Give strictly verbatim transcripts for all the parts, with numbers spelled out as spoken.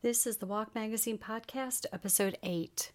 This is the Walk Magazine Podcast, Episode eight.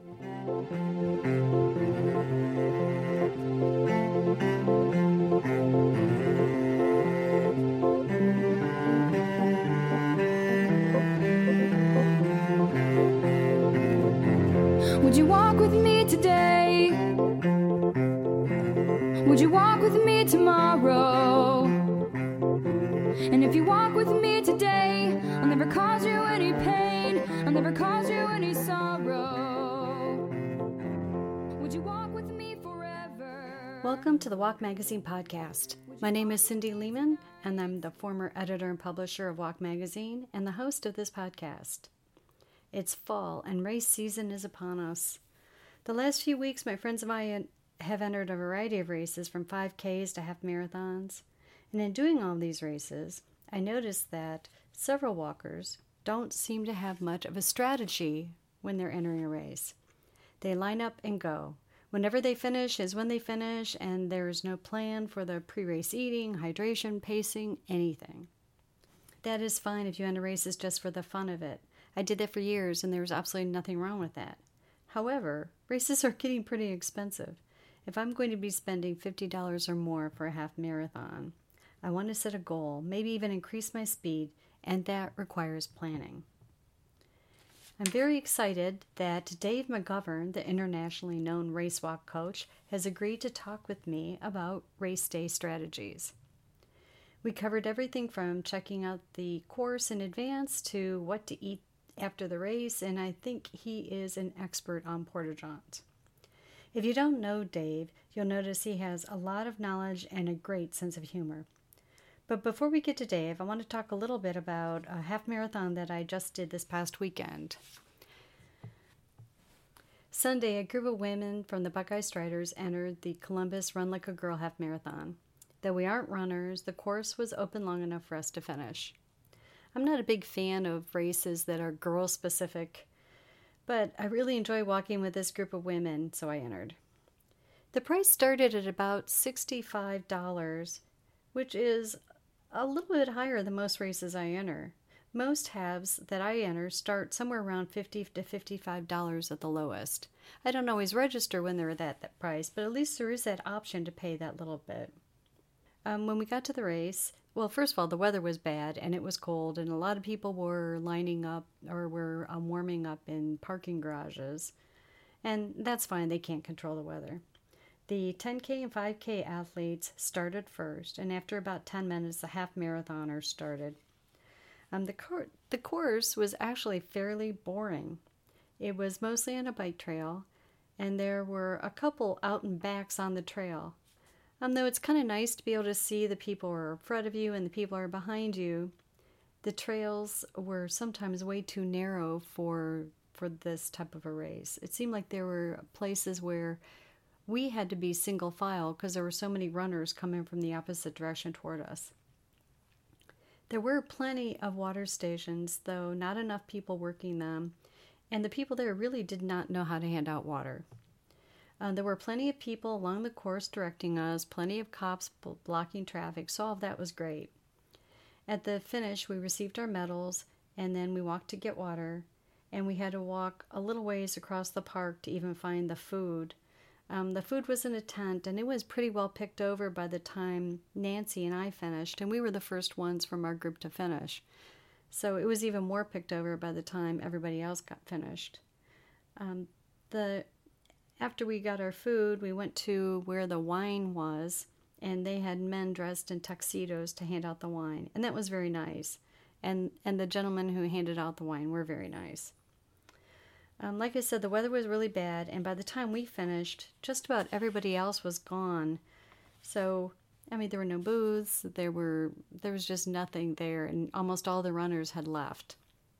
Would you walk with me today? Would you walk with me tomorrow? And if you walk with me today, I'll never cause you any pain, I'll never cause you any sorrow. Would you walk with me forever? Welcome to the Walk Magazine Podcast. My name is Cindy Lehman, and I'm the former editor and publisher of Walk Magazine and the host of this podcast. It's fall, and race season is upon us. The last few weeks, my friends and I have entered a variety of races from five Ks to half marathons. And in doing all these races, I noticed that several walkers don't seem to have much of a strategy when they're entering a race. They line up and go. Whenever they finish is when they finish, and there is no plan for the pre-race eating, hydration, pacing, anything. That is fine if you enter races just for the fun of it. I did that for years, and there was absolutely nothing wrong with that. However, races are getting pretty expensive. If I'm going to be spending fifty dollars or more for a half marathon, I want to set a goal, maybe even increase my speed, and that requires planning. I'm very excited that Dave McGovern, the internationally known race walk coach, has agreed to talk with me about race day strategies. We covered everything from checking out the course in advance to what to eat after the race, and I think he is an expert on porta-johns. If you don't know Dave, you'll notice he has a lot of knowledge and a great sense of humor. But before we get to Dave, I want to talk a little bit about a half marathon that I just did this past weekend. Sunday, a group of women from the Buckeye Striders entered the Columbus Run Like a Girl half marathon. Though we aren't runners, the course was open long enough for us to finish. I'm not a big fan of races that are girl-specific, but I really enjoy walking with this group of women, so I entered. The price started at about sixty-five dollars, which is a little bit higher than most races I enter. Most halves that I enter start somewhere around fifty to fifty-five dollars at the lowest. I don't always register when they're at that, that price, but at least there is that option to pay that little bit. Um, when we got to the race, well, first of all, the weather was bad and it was cold, and a lot of people were lining up or were um, warming up in parking garages. And that's fine, they can't control the weather. The ten K and five K athletes started first, and after about ten minutes, the half marathoners started. Um, the, cor- the course was actually fairly boring. It was mostly on a bike trail, and there were a couple out and backs on the trail. Um, though it's kind of nice to be able to see the people who are in front of you and the people who are behind you, the trails were sometimes way too narrow for for this type of a race. It seemed like there were places where we had to be single file because there were so many runners coming from the opposite direction toward us. There were plenty of water stations, though not enough people working them, and the people there really did not know how to hand out water. Uh, there were plenty of people along the course directing us, plenty of cops b- blocking traffic, so all of that was great. At the finish, we received our medals, and then we walked to get water, and we had to walk a little ways across the park to even find the food. Um, the food was in a tent, and it was pretty well picked over by the time Nancy and I finished, and we were the first ones from our group to finish. So it was even more picked over by the time everybody else got finished. Um, the After we got our food, we went to where the wine was, and they had men dressed in tuxedos to hand out the wine, and that was very nice. And and the gentlemen who handed out the wine were very nice. Um, like I said, the weather was really bad, and by the time we finished, just about everybody else was gone. So, I mean, there were no booths, there were there was just nothing there, and almost all the runners had left.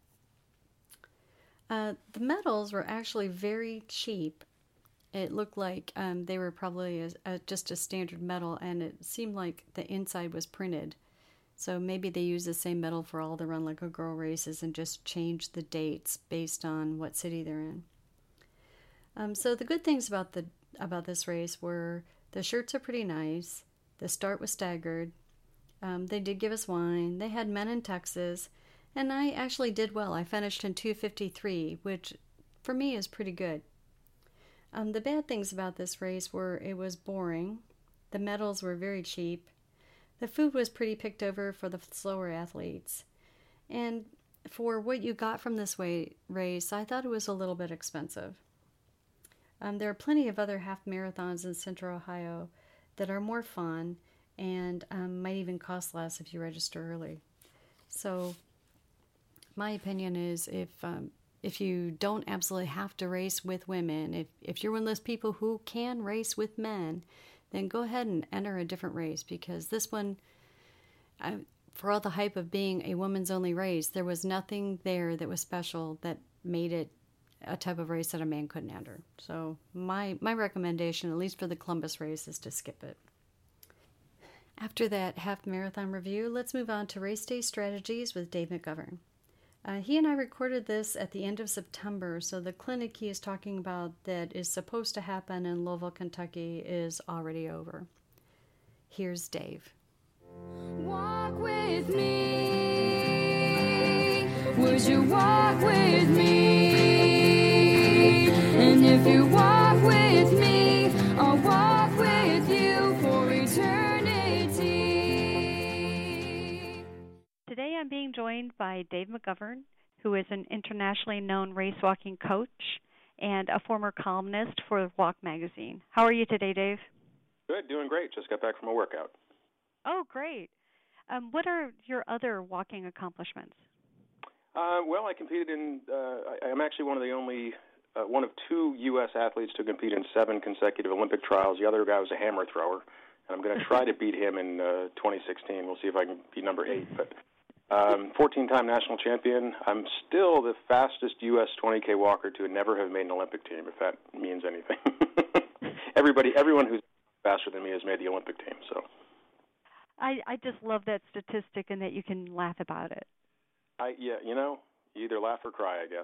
Uh, the medals were actually very cheap. It looked like um, they were probably a, a, just a standard medal, and it seemed like the inside was printed. So maybe they used the same medal for all the Run Like a Girl races and just changed the dates based on what city they're in. Um, so the good things about the about this race were the shirts are pretty nice. The start was staggered. Um, they did give us wine. They had men in tuxes. And I actually did well. I finished in two fifty-three, which for me is pretty good. Um, the bad things about this race were it was boring, the medals were very cheap, the food was pretty picked over for the slower athletes, and for what you got from this way, race, I thought it was a little bit expensive. Um, there are plenty of other half marathons in Central Ohio that are more fun and um, might even cost less if you register early. So my opinion is if um, if you don't absolutely have to race with women, if, if you're one of those people who can race with men, then go ahead and enter a different race, because this one, I, for all the hype of being a women's only race, there was nothing there that was special that made it a type of race that a man couldn't enter. So my, my recommendation, at least for the Columbus race, is to skip it. After that half marathon review, let's move on to race day strategies with Dave McGovern. Uh, he and I recorded this at the end of September, so the clinic he is talking about that is supposed to happen in Louisville, Kentucky is already over. Here's Dave. Walk with me. Would you walk with me? And if you walk with me, I'll walk with you for eternity. Today I'm being joined by Dave McGovern, who is an internationally known race walking coach and a former columnist for Walk magazine. How are you today, Dave? Good, doing great. Just got back from a workout. Oh, great. Um, what are your other walking accomplishments? Uh, well, I competed in, uh, I, I'm actually one of the only, uh, one of two U S athletes to compete in seven consecutive Olympic trials. The other guy was a hammer thrower, and I'm going to try to beat him in uh, twenty sixteen. We'll see if I can be number eight. But um, fourteen-time national champion. I'm still the fastest U S twenty K walker to never have made an Olympic team, if that means anything. Everybody, everyone who's faster than me has made the Olympic team, so. I, I just love that statistic and that you can laugh about it. I yeah, you know, you either laugh or cry, I guess.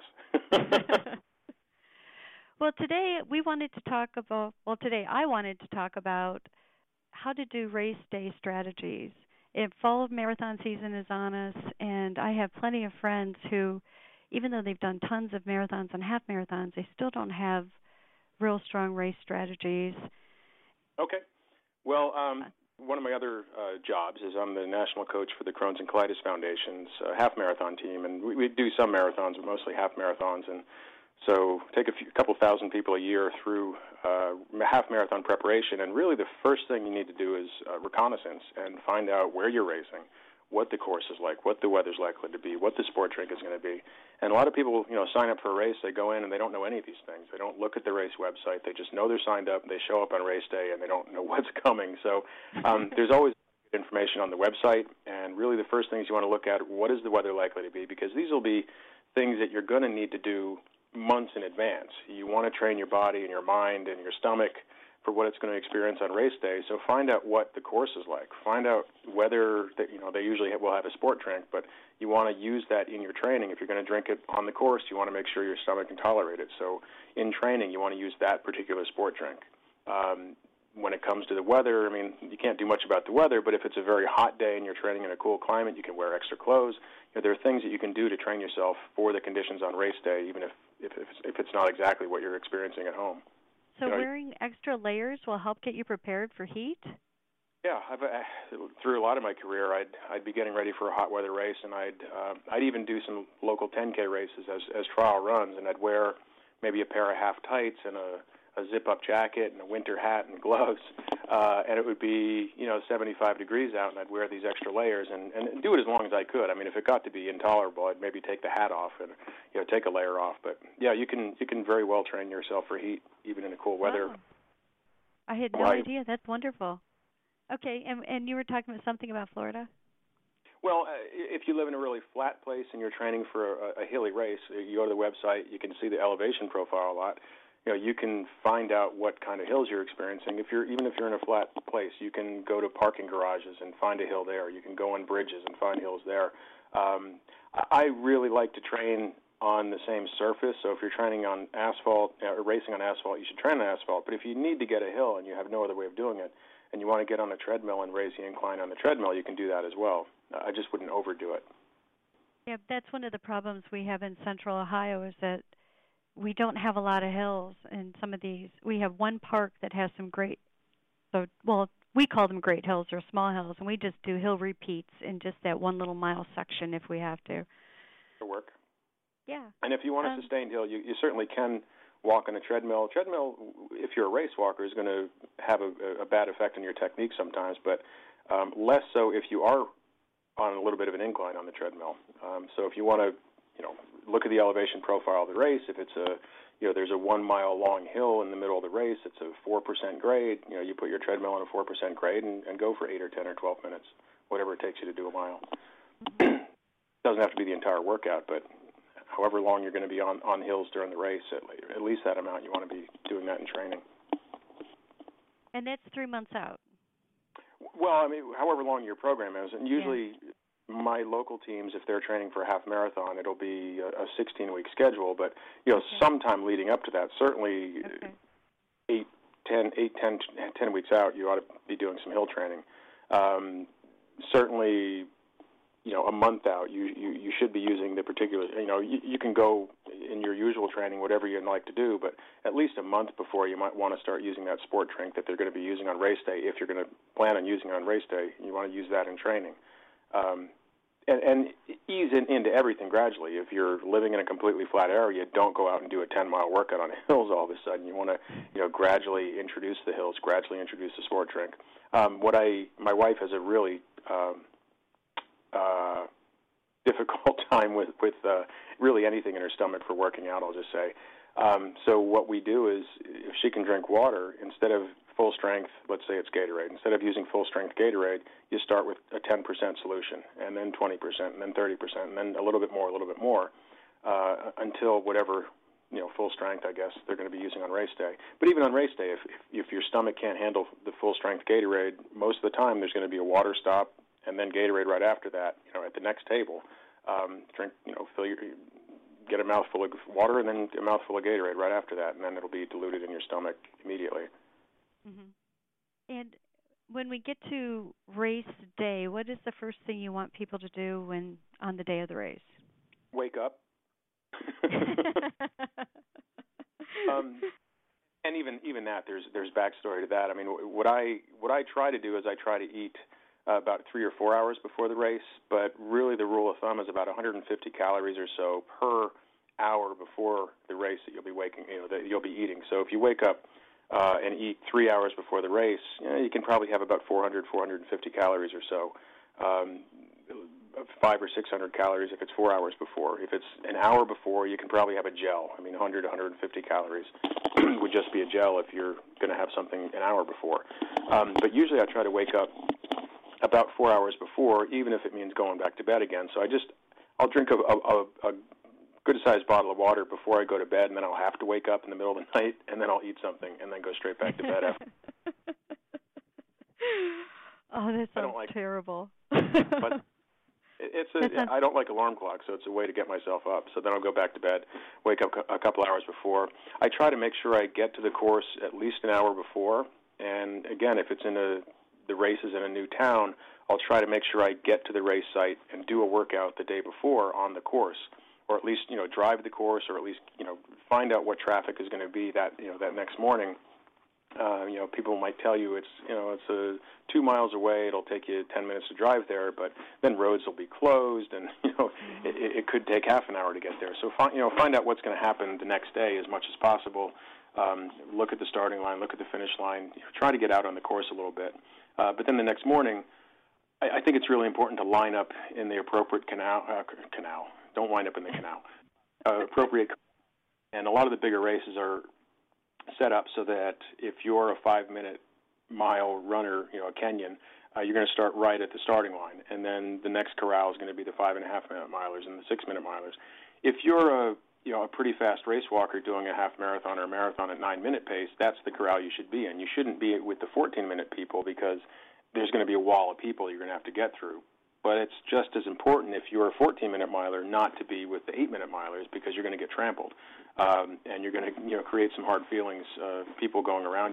Well, today we wanted to talk about, well, today I wanted to talk about how to do race day strategies. If fall of marathon season is on us, and I have plenty of friends who, even though they've done tons of marathons and half marathons, they still don't have real strong race strategies. Okay. Well, um, one of my other uh, jobs is I'm the national coach for the Crohn's and Colitis Foundation's uh, half marathon team, and we, we do some marathons, but mostly half marathons. And so take a few, couple thousand people a year through uh, half marathon preparation. And really, the first thing you need to do is uh, reconnaissance and find out where you're racing, what the course is like, what the weather's likely to be, what the sport drink is going to be. And a lot of people, you know, sign up for a race, they go in and they don't know any of these things. They don't look at the race website. They just know they're signed up. They show up on race day and they don't know what's coming. So um, there's always information on the website. And really the first things you want to look at, what is the weather likely to be? Because these will be things that you're going to need to do months in advance. You want to train your body and your mind and your stomach for what it's going to experience on race day. So find out what the course is like. Find out whether, that, you know, they usually will have a sport drink, but you want to use that in your training. If you're going to drink it on the course, you want to make sure your stomach can tolerate it. So in training, you want to use that particular sport drink. Um, when it comes to the weather, I mean, you can't do much about the weather, but if it's a very hot day and you're training in a cool climate, you can wear extra clothes. You know, there are things that you can do to train yourself for the conditions on race day, even if, if, if, it's, if it's not exactly what you're experiencing at home. So you know, wearing extra layers will help get you prepared for heat? Yeah, I've, uh, through a lot of my career, I'd I'd be getting ready for a hot weather race, and I'd uh, I'd even do some local ten K races as as trial runs, and I'd wear maybe a pair of half tights and a, a zip-up jacket and a winter hat and gloves, uh, and it would be you know seventy-five degrees out, and I'd wear these extra layers and, and do it as long as I could. I mean, if it got to be intolerable, I'd maybe take the hat off and you know take a layer off. But yeah, you can you can very well train yourself for heat even in a cool weather. Wow. I had no Well, idea. That's wonderful. Okay, and and you were talking about something about Florida? Well, uh, if you live in a really flat place and you're training for a, a hilly race, you go to the website, you can see the elevation profile a lot. You know, you can find out what kind of hills you're experiencing. If you're even if you're in a flat place, you can go to parking garages and find a hill there. You can go on bridges and find hills there. Um, I really like to train on the same surface. So if you're training on asphalt or racing on asphalt, you should train on asphalt. But if you need to get a hill and you have no other way of doing it, and you want to get on a treadmill and raise the incline on the treadmill, you can do that as well. I just wouldn't overdo it. Yeah, that's one of the problems we have in Central Ohio is that we don't have a lot of hills in some of these. We have one park that has some great, so well, we call them great hills or small hills, and we just do hill repeats in just that one little mile section if we have to. To work. Yeah. And if you want a um, sustained hill, you, you certainly can walk on a treadmill. Treadmill, if you're a race walker, is going to have a, a bad effect on your technique sometimes, but um, less so if you are on a little bit of an incline on the treadmill. Um, so if you want to, you know, look at the elevation profile of the race, if it's a, you know, there's a one mile long hill in the middle of the race, it's a four percent grade, you know, you put your treadmill on a four percent grade and, and go for eight or ten or twelve minutes, whatever it takes you to do a mile. Doesn't have to be the entire workout, but however long you're going to be on, on hills during the race, at, at least that amount, you want to be doing that in training. And that's three months out. Well, I mean, however long your program is, and usually yeah. my local teams, if they're training for a half marathon, it'll be a sixteen-week schedule. But you know, okay. sometime leading up to that, certainly okay. eight, ten, eight, ten, ten weeks out, you ought to be doing some hill training. Um, certainly, you know, a month out, you, you you should be using the particular. You know, you, you can go in your usual training, whatever you'd like to do, but at least a month before, you might want to start using that sport drink that they're going to be using on race day. If you're going to plan on using it on race day, you want to use that in training, um, and, and ease in, into everything gradually. If you're living in a completely flat area, don't go out and do a ten mile workout on hills all of a sudden. You want to, you know, gradually introduce the hills, gradually introduce the sport drink. Um, what I, my wife has a really um, uh, difficult time with with uh, really anything in her stomach for working out, I'll just say. Um, so what we do is, if she can drink water, instead of full strength, let's say it's Gatorade, instead of using full strength Gatorade, you start with a ten percent solution, and then twenty percent, and then thirty percent, and then a little bit more, a little bit more, uh, until whatever, you know, full strength, I guess, they're going to be using on race day. But even on race day, if, if, if your stomach can't handle the full strength Gatorade, most of the time there's going to be a water stop, and then Gatorade right after that, you know, at the next table. Um, drink, you know, fill your, get a mouthful of water and then a mouthful of Gatorade right after that, and then it'll be diluted in your stomach immediately. Mm-hmm. And when we get to race day, what is the first thing you want people to do when on the day of the race? Wake up. um, and even even that, there's there's backstory to that. I mean, what I what I try to do is I try to eat Uh, about three or four hours before the race, but really the rule of thumb is about one hundred fifty calories or so per hour before the race that you'll be waking, you know, that you'll be eating. So if you wake up uh, and eat three hours before the race, you know, you can probably have about four hundred, four hundred fifty calories or so. Um, five or six hundred calories if it's four hours before. If it's an hour before, you can probably have a gel. I mean, one hundred, one hundred fifty calories would just be a gel if you're going to have something an hour before. Um, but usually I try to wake up about four hours before, even if it means going back to bed again. So I just, I'll drink a, a, a good-sized bottle of water before I go to bed, and then I'll have to wake up in the middle of the night, and then I'll eat something, and then go straight back to bed after. Oh, that sounds like, terrible. But it's a, sounds... I don't like alarm clocks, so it's a way to get myself up. So then I'll go back to bed, wake up a couple hours before. I try to make sure I get to the course at least an hour before, and again, if it's in a the race is in a new town, I'll try to make sure I get to the race site and do a workout the day before on the course, or at least, you know, drive the course, or at least, you know, find out what traffic is going to be that, you know, that next morning. Uh, you know, people might tell you it's, you know, it's a two miles away. It'll take you ten minutes to drive there, but then roads will be closed, and you know, it, it could take half an hour to get there. So, find, you know, find out what's going to happen the next day as much as possible. Um, look at the starting line, look at the finish line. You know, try to get out on the course a little bit. Uh, but then the next morning, I, I think it's really important to line up in the appropriate canal. Uh, canal. Don't wind up in the canal. Uh, appropriate. And a lot of the bigger races are set up so that if you're a five-minute mile runner, you know, a Kenyan, uh, you're going to start right at the starting line, and then the next corral is going to be the five and a half minute milers and the six minute milers. If you're a you know, a pretty fast race walker doing a half marathon or a marathon at nine-minute pace, that's the corral you should be in. You shouldn't be with the fourteen-minute people because there's going to be a wall of people you're going to have to get through. But it's just as important if you're a fourteen-minute miler not to be with the eight-minute milers because you're going to get trampled, um, and you're going to you know create some hard feelings, uh, people going around you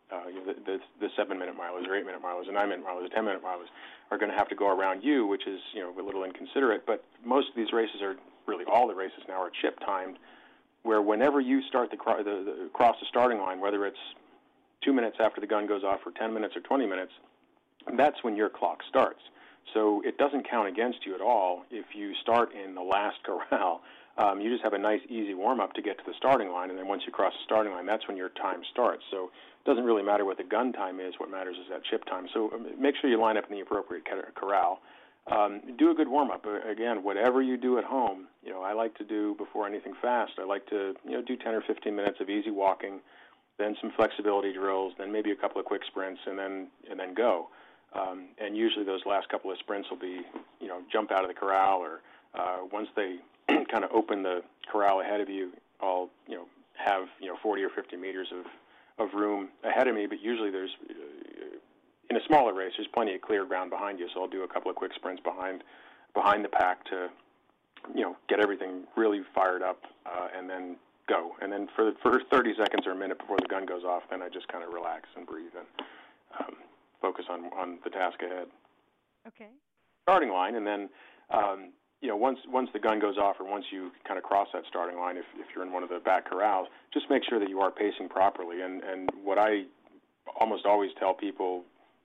uh, you know, the, the, the seven-minute milers or eight-minute milers, or nine-minute milers, or ten-minute milers are going to have to go around you, which is, you know, a little inconsiderate. But most of these races are, really all the races now are chip-timed, where whenever you start the, cro- the, the cross the starting line, whether it's two minutes after the gun goes off or ten minutes or twenty minutes, that's when your clock starts. So it doesn't count against you at all if you start in the last corral. Um, you just have a nice, easy warm-up to get to the starting line, and then once you cross the starting line, that's when your time starts. So it doesn't really matter what the gun time is. What matters is that chip time. So um, make sure you line up in the appropriate corral. Um, do a good warm-up. Uh, again, whatever you do at home, you know, I like to do before anything fast. I like to, you know, do ten or fifteen minutes of easy walking, then some flexibility drills, then maybe a couple of quick sprints, and then and then go. Um, and usually those last couple of sprints will be, you know, jump out of the corral, or uh, once they kind of open the corral ahead of you, I'll, you know, have, you know, forty or fifty meters of, of room ahead of me, but usually there's, uh, in a smaller race, there's plenty of clear ground behind you, so I'll do a couple of quick sprints behind behind the pack to, you know, get everything really fired up, uh, and then go. And then for, for thirty seconds or a minute before the gun goes off, then I just kind of relax and breathe and um, focus on, on the task ahead. Okay. Starting line, and then, um, you know, once once the gun goes off, or once you kind of cross that starting line, if, if you're in one of the back corrals, just make sure that you are pacing properly. And, and what I almost always tell people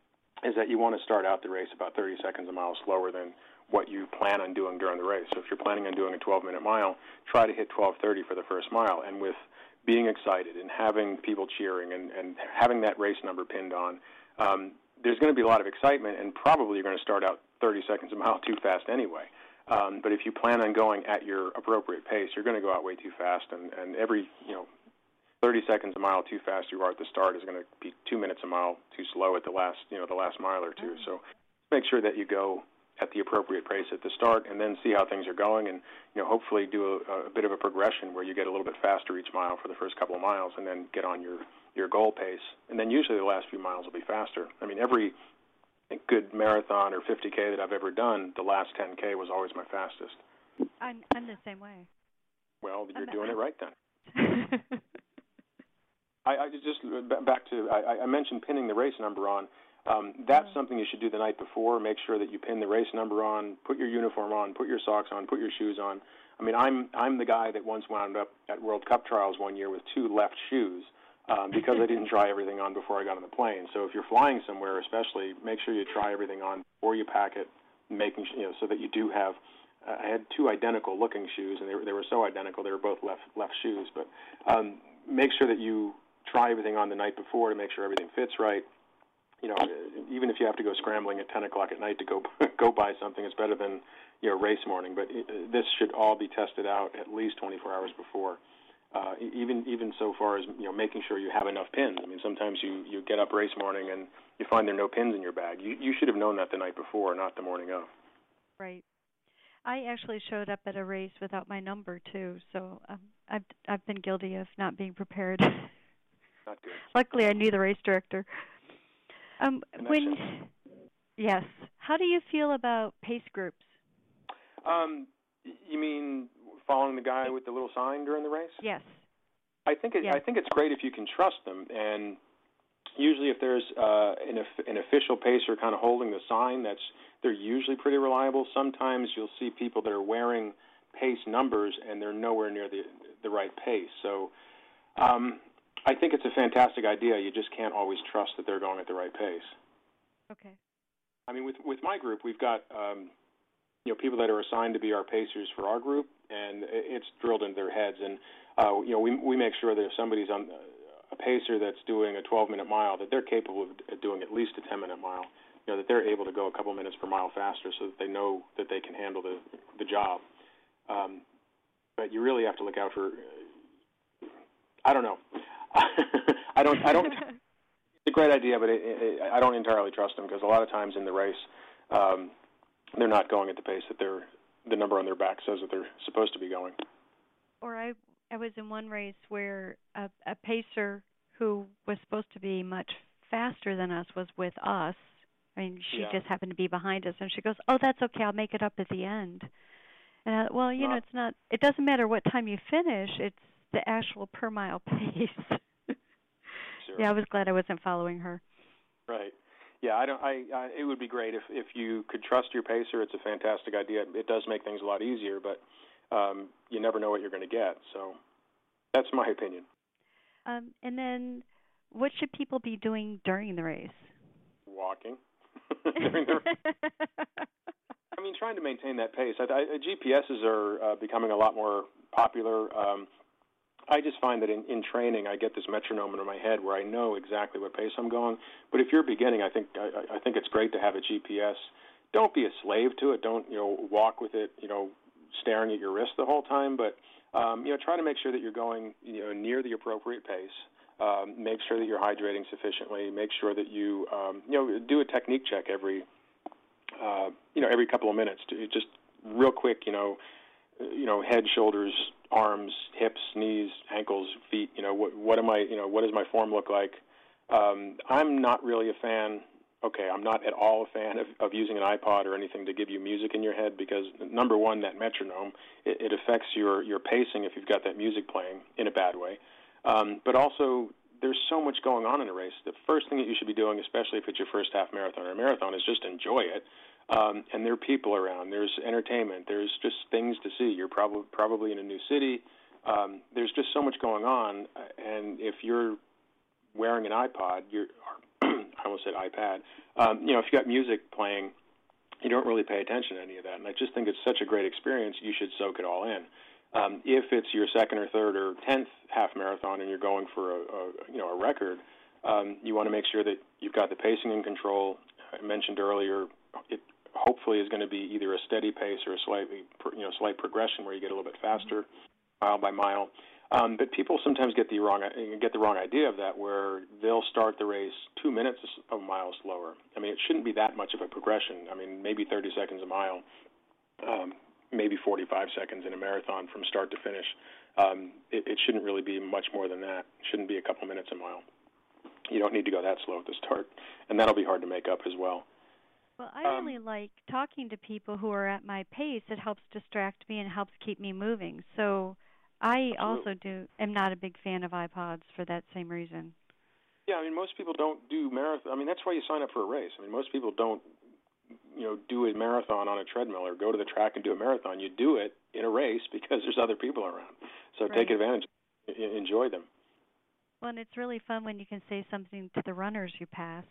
is that you want to start out the race about thirty seconds a mile slower than what you plan on doing during the race. So if you're planning on doing a twelve-minute mile, try to hit twelve thirty for the first mile. And with being excited and having people cheering and, and having that race number pinned on, um, there's going to be a lot of excitement, and probably you're going to start out thirty seconds a mile too fast anyway. Um, but if you plan on going at your appropriate pace, you're going to go out way too fast, and, and every, you know, thirty seconds a mile too fast you are at the start is going to be two minutes a mile too slow at the last, you know, the last mile or two. So make sure that you go at the appropriate pace at the start, and then see how things are going, and, you know, hopefully do a, a bit of a progression where you get a little bit faster each mile for the first couple of miles, and then get on your, your goal pace. And then usually the last few miles will be faster. I mean, every good marathon or fifty K that I've ever done, the last ten K was always my fastest. I'm, I'm the same way. Well, you're doing it right then. I, I just, back to, I, I mentioned pinning the race number on. Um, that's mm-hmm. something you should do the night before. Make sure that you pin the race number on, put your uniform on, put your socks on, put your shoes on. I mean, I'm I'm the guy that once wound up at World Cup trials one year with two left shoes um, because I didn't try everything on before I got on the plane. So if you're flying somewhere, especially, make sure you try everything on before you pack it, making you know so that you do have. Uh, I had two identical looking shoes, and they were they were so identical they were both left left shoes. But um, make sure that you try everything on the night before to make sure everything fits right. You know, even if you have to go scrambling at ten o'clock at night to go go buy something, it's better than, you know, race morning. But it, this should all be tested out at least twenty-four hours before. Uh, even even so far as, you know, making sure you have enough pins. I mean, sometimes you, you get up race morning and you find there are no pins in your bag. You you should have known that the night before, not the morning of. Right. I actually showed up at a race without my number too, so um, I've I've been guilty of not being prepared. Not good. Luckily, I knew the race director. Um, when, yes. How do you feel about pace groups? Um, you mean following the guy with the little sign during the race? Yes. I think it, yes. I think it's great if you can trust them. And usually, if there's uh, an an official pacer kind of holding the sign, that's they're usually pretty reliable. Sometimes you'll see people that are wearing pace numbers and they're nowhere near the the right pace. So. Um, I think it's a fantastic idea. You just can't always trust that they're going at the right pace. Okay. I mean, with with my group, we've got um, you know people that are assigned to be our pacers for our group, and it's drilled into their heads. And uh, you know, we we make sure that if somebody's on a pacer that's doing a twelve-minute mile, that they're capable of doing at least a ten-minute mile. You know, that they're able to go a couple minutes per mile faster, so that they know that they can handle the the job. Um, but you really have to look out for. I don't know. I don't. I don't. It's a great idea, but it, it, I don't entirely trust them because a lot of times in the race, um, they're not going at the pace that they're the number on their back says that they're supposed to be going. Or I, I was in one race where a, a pacer who was supposed to be much faster than us was with us. I mean, she yeah. just happened to be behind us, and she goes, "Oh, that's okay. I'll make it up at the end." And I, well, you not, know, it's not. It doesn't matter what time you finish. It's the actual per mile pace. Sure. Yeah, I was glad I wasn't following her. Right. Yeah, I don't. I, I. It would be great if if you could trust your pacer. It's a fantastic idea. It does make things a lot easier, but um, you never know what you're going to get. So that's my opinion. Um, and then, what should people be doing during the race? Walking. during the I mean, trying to maintain that pace. I, I, G P S's are uh, becoming a lot more popular. Um, I just find that in, in training, I get this metronome in my head where I know exactly what pace I'm going. But if you're beginning, I think I, I think it's great to have a G P S. Don't be a slave to it. Don't you know walk with it, you know, staring at your wrist the whole time. But um, you know, try to make sure that you're going, you know, near the appropriate pace. Um, make sure that you're hydrating sufficiently. Make sure that you, um, you know, do a technique check every, uh, you know, every couple of minutes. To just real quick, you know, you know, head, shoulders, arms, hips, knees, ankles, feet. You know, what, what am I? You know, what does my form look like? Um, I'm not really a fan. Okay, I'm not at all a fan of, of using an iPod or anything to give you music in your head because, number one, that metronome, it, it affects your, your pacing if you've got that music playing in a bad way. Um, but also, there's so much going on in a race. The first thing that you should be doing, especially if it's your first half marathon or a marathon, is just enjoy it. Um, and there are people around. There's entertainment. There's just things to see. You're probably probably in a new city. Um, there's just so much going on. And if you're wearing an iPod, you're I almost said iPad. Um, you know, if you got music playing, you don't really pay attention to any of that. And I just think it's such a great experience. You should soak it all in. Um, if it's your second or third or tenth half marathon and you're going for a, a you know a record, um, you want to make sure that you've got the pacing in control. I mentioned earlier, it hopefully is going to be either a steady pace or a slightly you know slight progression where you get a little bit faster, mile by mile. Um, but people sometimes get the wrong get the wrong idea of that, where they'll start the race two minutes a mile slower. I mean, it shouldn't be that much of a progression. I mean, maybe thirty seconds a mile. Um, maybe forty-five seconds in a marathon from start to finish. Um, it, it shouldn't really be much more than that. It shouldn't be a couple minutes a mile. You don't need to go that slow at the start, and that'll be hard to make up as well. Well, I um, really like talking to people who are at my pace. It helps distract me and helps keep me moving. So I absolutely. also do am not a big fan of iPods for that same reason. Yeah, I mean, most people don't do marathon. I mean, that's why you sign up for a race. I mean, most people don't you know, do a marathon on a treadmill or go to the track and do a marathon. You do it in a race because there's other people around. So right. Take advantage, enjoy them. Well, and it's really fun when you can say something to the runners you pass.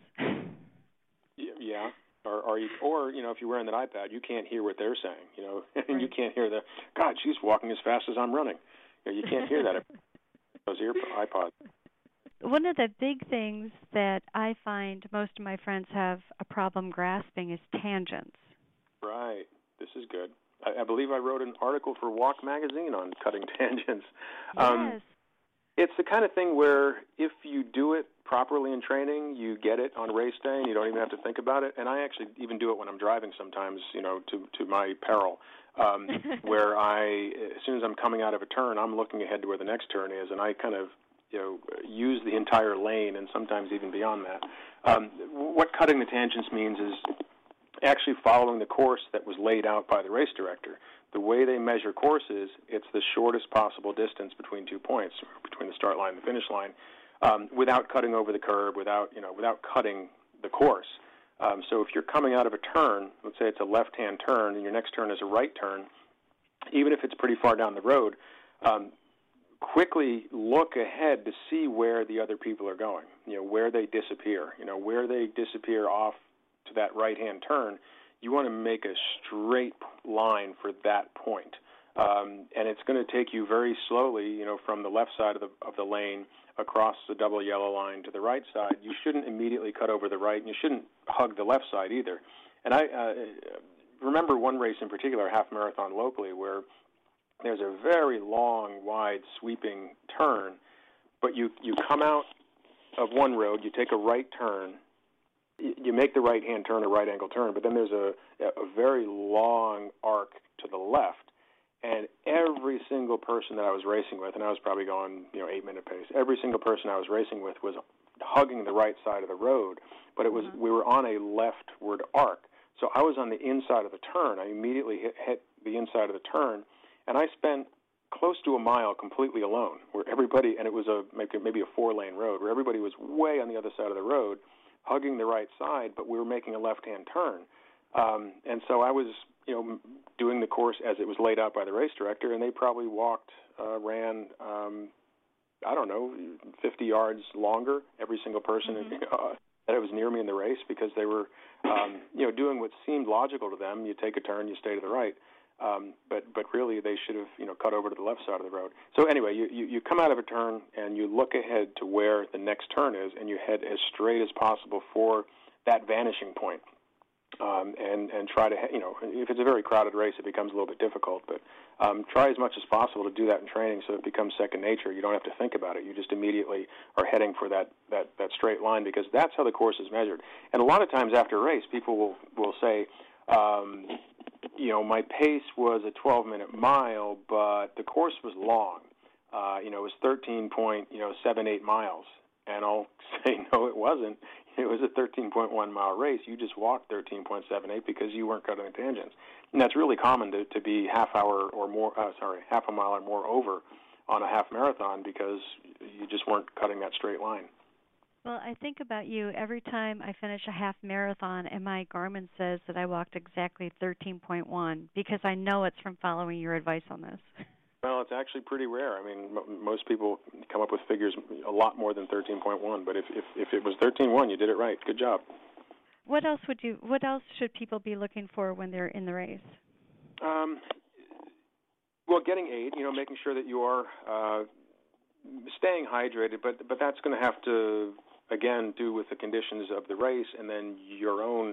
Yeah, or, or, you, or you know, if you're wearing that iPad, you can't hear what they're saying, you know, and right. you can't hear the, God, she's walking as fast as I'm running. You know, you can't hear that. Those ear iPods. One of the big things that I find most of my friends have a problem grasping is tangents. Right. This is good. I, I believe I wrote an article for Walk Magazine on cutting tangents. Yes. Um, it's the kind of thing where if you do it properly in training, you get it on race day and you don't even have to think about it. And I actually even do it when I'm driving sometimes, you know, to, to my peril, um, where I, as soon as I'm coming out of a turn, I'm looking ahead to where the next turn is, and I kind of you know, use the entire lane and sometimes even beyond that. Um, what cutting the tangents means is actually following the course that was laid out by the race director. The way they measure courses, it's the shortest possible distance between two points, between the start line and the finish line, um, without cutting over the curb, without, you know, without cutting the course. Um, so if you're coming out of a turn, let's say it's a left-hand turn and your next turn is a right turn, even if it's pretty far down the road, um, quickly look ahead to see where the other people are going, you know, where they disappear, you know, where they disappear off to that right-hand turn. You want to make a straight line for that point. Um, and it's going to take you very slowly, you know, from the left side of the of the lane across the double yellow line to the right side. You shouldn't immediately cut over the right, and you shouldn't hug the left side either. And I uh, remember one race in particular, a half marathon locally, where there's a very long, wide, sweeping turn, but you, you come out of one road, you take a right turn, you make the right-hand turn, a right-angle turn, but then there's a, a very long arc to the left, and every single person that I was racing with, and I was probably going, you know, eight-minute pace, every single person I was racing with was hugging the right side of the road, but it was mm-hmm. we were on a leftward arc. So I was on the inside of the turn. I immediately hit, hit the inside of the turn, and I spent close to a mile completely alone, where everybody, and it was a maybe a four-lane road, where everybody was way on the other side of the road, hugging the right side, but we were making a left-hand turn. Um, and so I was, you know, doing the course as it was laid out by the race director, and they probably walked, uh, ran, um, I don't know, fifty yards longer, every single person mm-hmm. uh, that was near me in the race, because they were, um, you know, doing what seemed logical to them. You take a turn, you stay to the right. Um, but but really, they should have, you know, cut over to the left side of the road. So anyway, you, you, you come out of a turn and you look ahead to where the next turn is, and you head as straight as possible for that vanishing point. Um, and and try to, you know, if it's a very crowded race, it becomes a little bit difficult. But um, try as much as possible to do that in training, so it becomes second nature. You don't have to think about it. You just immediately are heading for that that, that straight line, because that's how the course is measured. And a lot of times after a race, people will will say, Um, you know, my pace was a twelve-minute mile, but the course was long. Uh, you know, it was thirteen point, you know, seven eight miles. And I'll say, no, it wasn't. It was a thirteen point one mile race. You just walked thirteen point seven eight because you weren't cutting the tangents. And that's really common to, to be half hour or more, uh, sorry, half a mile or more over on a half marathon, because you just weren't cutting that straight line. Well, I think about you every time I finish a half marathon, and my Garmin says that I walked exactly thirteen point one, because I know it's from following your advice on this. Well, it's actually pretty rare. I mean, m- most people come up with figures a lot more than thirteen point one, but if, if, if it was thirteen point one, you did it right. Good job. What else would you? What else should people be looking for when they're in the race? Um, well, getting aid, you know, making sure that you are uh, staying hydrated, but but that's going to have to, again, do with the conditions of the race and then your own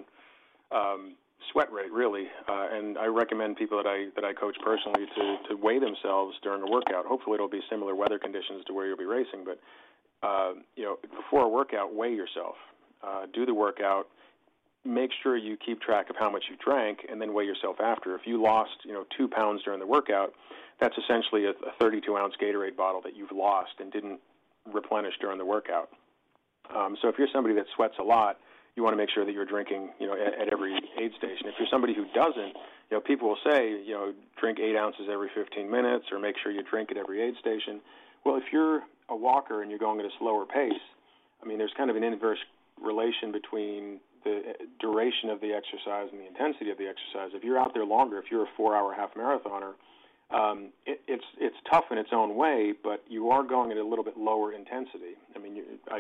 um, sweat rate, really. Uh, and I recommend people that I that I coach personally to, to weigh themselves during a workout. Hopefully it'll be similar weather conditions to where you'll be racing, but uh, you know, before a workout, weigh yourself. Uh, do the workout. Make sure you keep track of how much you drank, and then weigh yourself after. If you lost, you know, two pounds during the workout, that's essentially a, a thirty-two ounce Gatorade bottle that you've lost and didn't replenish during the workout. Um, so if you're somebody that sweats a lot, you want to make sure that you're drinking, you know, at, at every aid station. If you're somebody who doesn't, you know, people will say, you know, drink eight ounces every fifteen minutes, or make sure you drink at every aid station. Well, if you're a walker and you're going at a slower pace, I mean, there's kind of an inverse relation between the duration of the exercise and the intensity of the exercise. If you're out there longer, if you're a four-hour half marathoner, um, it, it's it's tough in its own way, but you are going at a little bit lower intensity. I mean, you, I,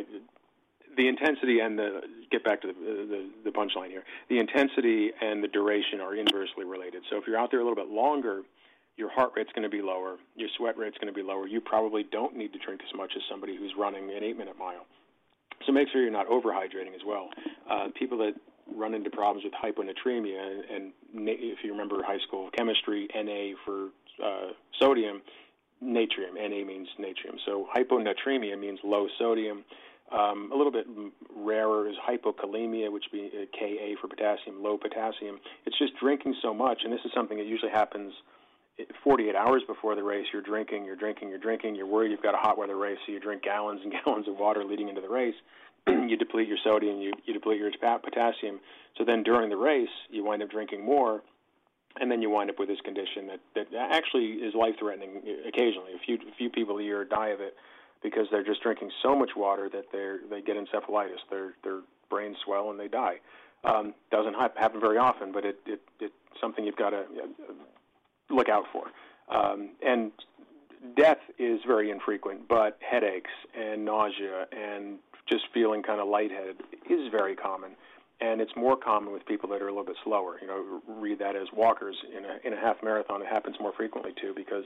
the intensity and the get back to the, the the punchline here. The intensity and the duration are inversely related. So if you're out there a little bit longer, your heart rate's going to be lower, your sweat rate's going to be lower. You probably don't need to drink as much as somebody who's running an eight-minute mile. So make sure you're not overhydrating as well. Uh, people that run into problems with hyponatremia, and, and if you remember high school chemistry, Na for uh, sodium, natrium. Na means natrium. So hyponatremia means low sodium. Um, a little bit rarer is hypokalemia, which be uh, Ka for potassium, low potassium. It's just drinking so much, and this is something that usually happens forty-eight hours before the race. You're drinking, you're drinking, you're drinking. You're worried you've got a hot weather race, so you drink gallons and gallons of water leading into the race. You deplete your sodium, you, you deplete your potassium. So then during the race, you wind up drinking more, and then you wind up with this condition that, that actually is life-threatening occasionally. A few, a few people a year die of it because they're just drinking so much water that they're, they get encephalitis. Their, their brains swell and they die. Um, doesn't happen very often, but it, it, it's something you've got to uh, look out for. Um, and death is very infrequent, but headaches and nausea and just feeling kind of lightheaded is very common. And it's more common with people that are a little bit slower. You know, read that as walkers. In a, in a half marathon, it happens more frequently, too, because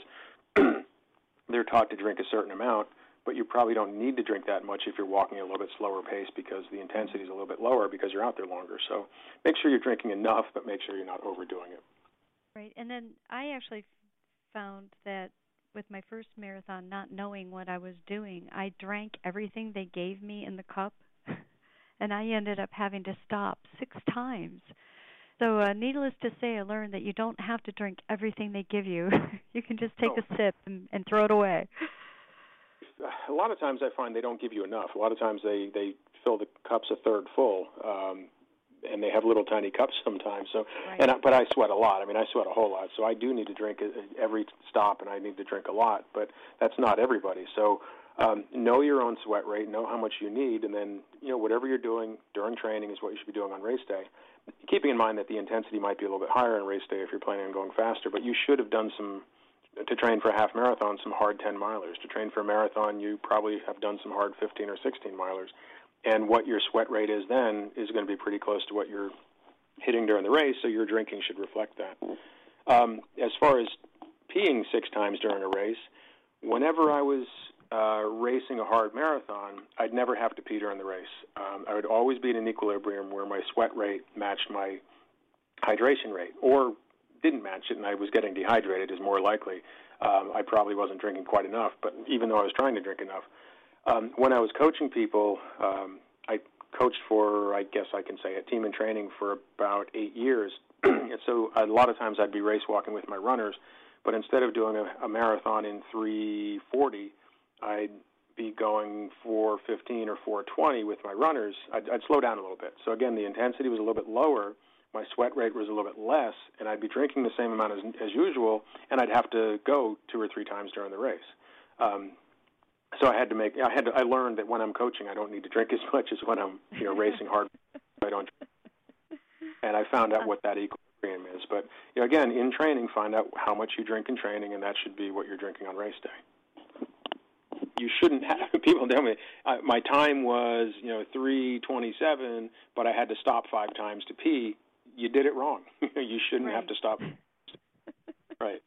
they're taught to drink a certain amount, but you probably don't need to drink that much if you're walking at a little bit slower pace, because the intensity is a little bit lower because you're out there longer. So make sure you're drinking enough, but make sure you're not overdoing it. Right. And then I actually found that with my first marathon, not knowing what I was doing, I drank everything they gave me in the cup, and I ended up having to stop six times. So uh, needless to say, I learned that you don't have to drink everything they give you. You can just take oh. a sip and, and throw it away. A lot of times I find they don't give you enough. A lot of times they, they fill the cups a third full. Um, and they have little tiny cups sometimes. So, Right. and I, but I sweat a lot. I mean, I sweat a whole lot. So I do need to drink every stop, and I need to drink a lot. But that's not everybody. So um, know your own sweat rate, know how much you need, and then you know whatever you're doing during training is what you should be doing on race day. Keeping in mind that the intensity might be a little bit higher on race day if you're planning on going faster, but you should have done some, to train for a half marathon, some hard ten milers. To train for a marathon, you probably have done some hard fifteen or sixteen milers. And what your sweat rate is then is going to be pretty close to what you're hitting during the race, so your drinking should reflect that. Um, as far as peeing six times during a race, whenever I was uh, racing a hard marathon, I'd never have to pee during the race. Um, I would always be in an equilibrium where my sweat rate matched my hydration rate, or didn't match it and I was getting dehydrated is more likely. Um, I probably wasn't drinking quite enough, but even though I was trying to drink enough. Um, when I was coaching people, um, I coached for, I guess I can say, a team in training for about eight years. And so a lot of times I'd be race walking with my runners, but instead of doing a, a marathon in three forty, I'd be going four fifteen or four twenty with my runners. I'd, I'd slow down a little bit. So again, the intensity was a little bit lower, my sweat rate was a little bit less, and I'd be drinking the same amount as, as usual, and I'd have to go two or three times during the race. Um, so I had to make. I had. To, I learned that when I'm coaching, I don't need to drink as much as when I'm, you know, racing hard. I don't. And I found out what that equilibrium is. But you know, again, in training, find out how much you drink in training, and that should be what you're drinking on race day. You shouldn't have. People tell me uh, my time was, you know, three twenty-seven, but I had to stop five times to pee. You did it wrong. You shouldn't Right. have to stop. Right.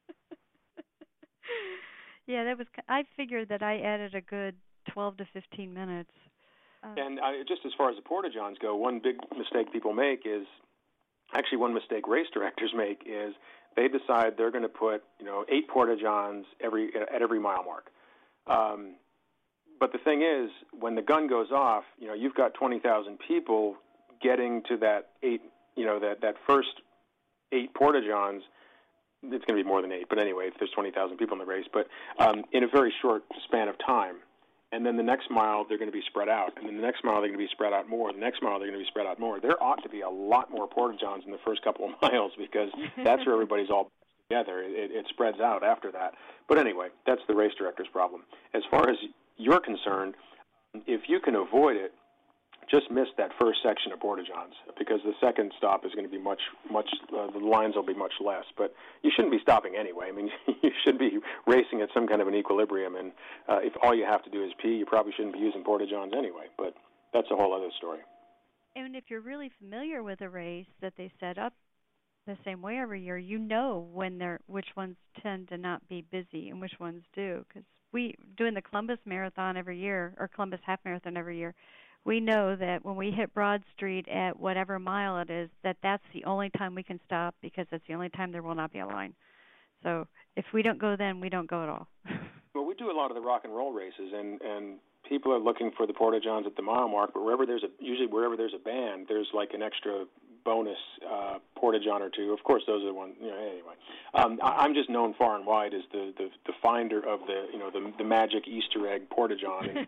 Yeah, that was. I figured that I added a good twelve to fifteen minutes. Um, And I, just as far as the porta-johns go, one big mistake people make is, actually one mistake race directors make is they decide they're going to put, you know, eight porta-johns every at every mile mark. Um, but the thing is, when the gun goes off, you know, you've got twenty thousand people getting to that eight, you know, that, that first eight porta-johns. It's going to be more than eight, but anyway, if there's twenty thousand people in the race, but um, in a very short span of time. And then the next mile, they're going to be spread out. And then the next mile, they're going to be spread out more. The next mile, they're going to be spread out more. There ought to be a lot more porta-johns in the first couple of miles because that's where everybody's all together. It, it spreads out after that. But anyway, that's the race director's problem. As far as you're concerned, if you can avoid it, just miss that first section of porta-johns because the second stop is going to be much, much, uh, the lines will be much less. But you shouldn't be stopping anyway. I mean, you should be racing at some kind of an equilibrium. And uh, if all you have to do is pee, you probably shouldn't be using porta-johns anyway. But that's a whole other story. And if you're really familiar with a race that they set up the same way every year, you know when they're which ones tend to not be busy and which ones do. Because we doing the Columbus Marathon every year or Columbus Half Marathon every year. We know that when we hit Broad Street at whatever mile it is, that that's the only time we can stop because that's the only time there will not be a line. So if we don't go then, we don't go at all. Well, we do a lot of the rock and roll races, and, and people are looking for the porta-johns at the mile mark, but wherever there's a, usually wherever there's a band, there's like an extra bonus uh, porta-john or two. Of course, those are the ones, you know, anyway. Um, I, I'm just known far and wide as the, the, the finder of the, you know, the, the magic Easter egg porta-john. And,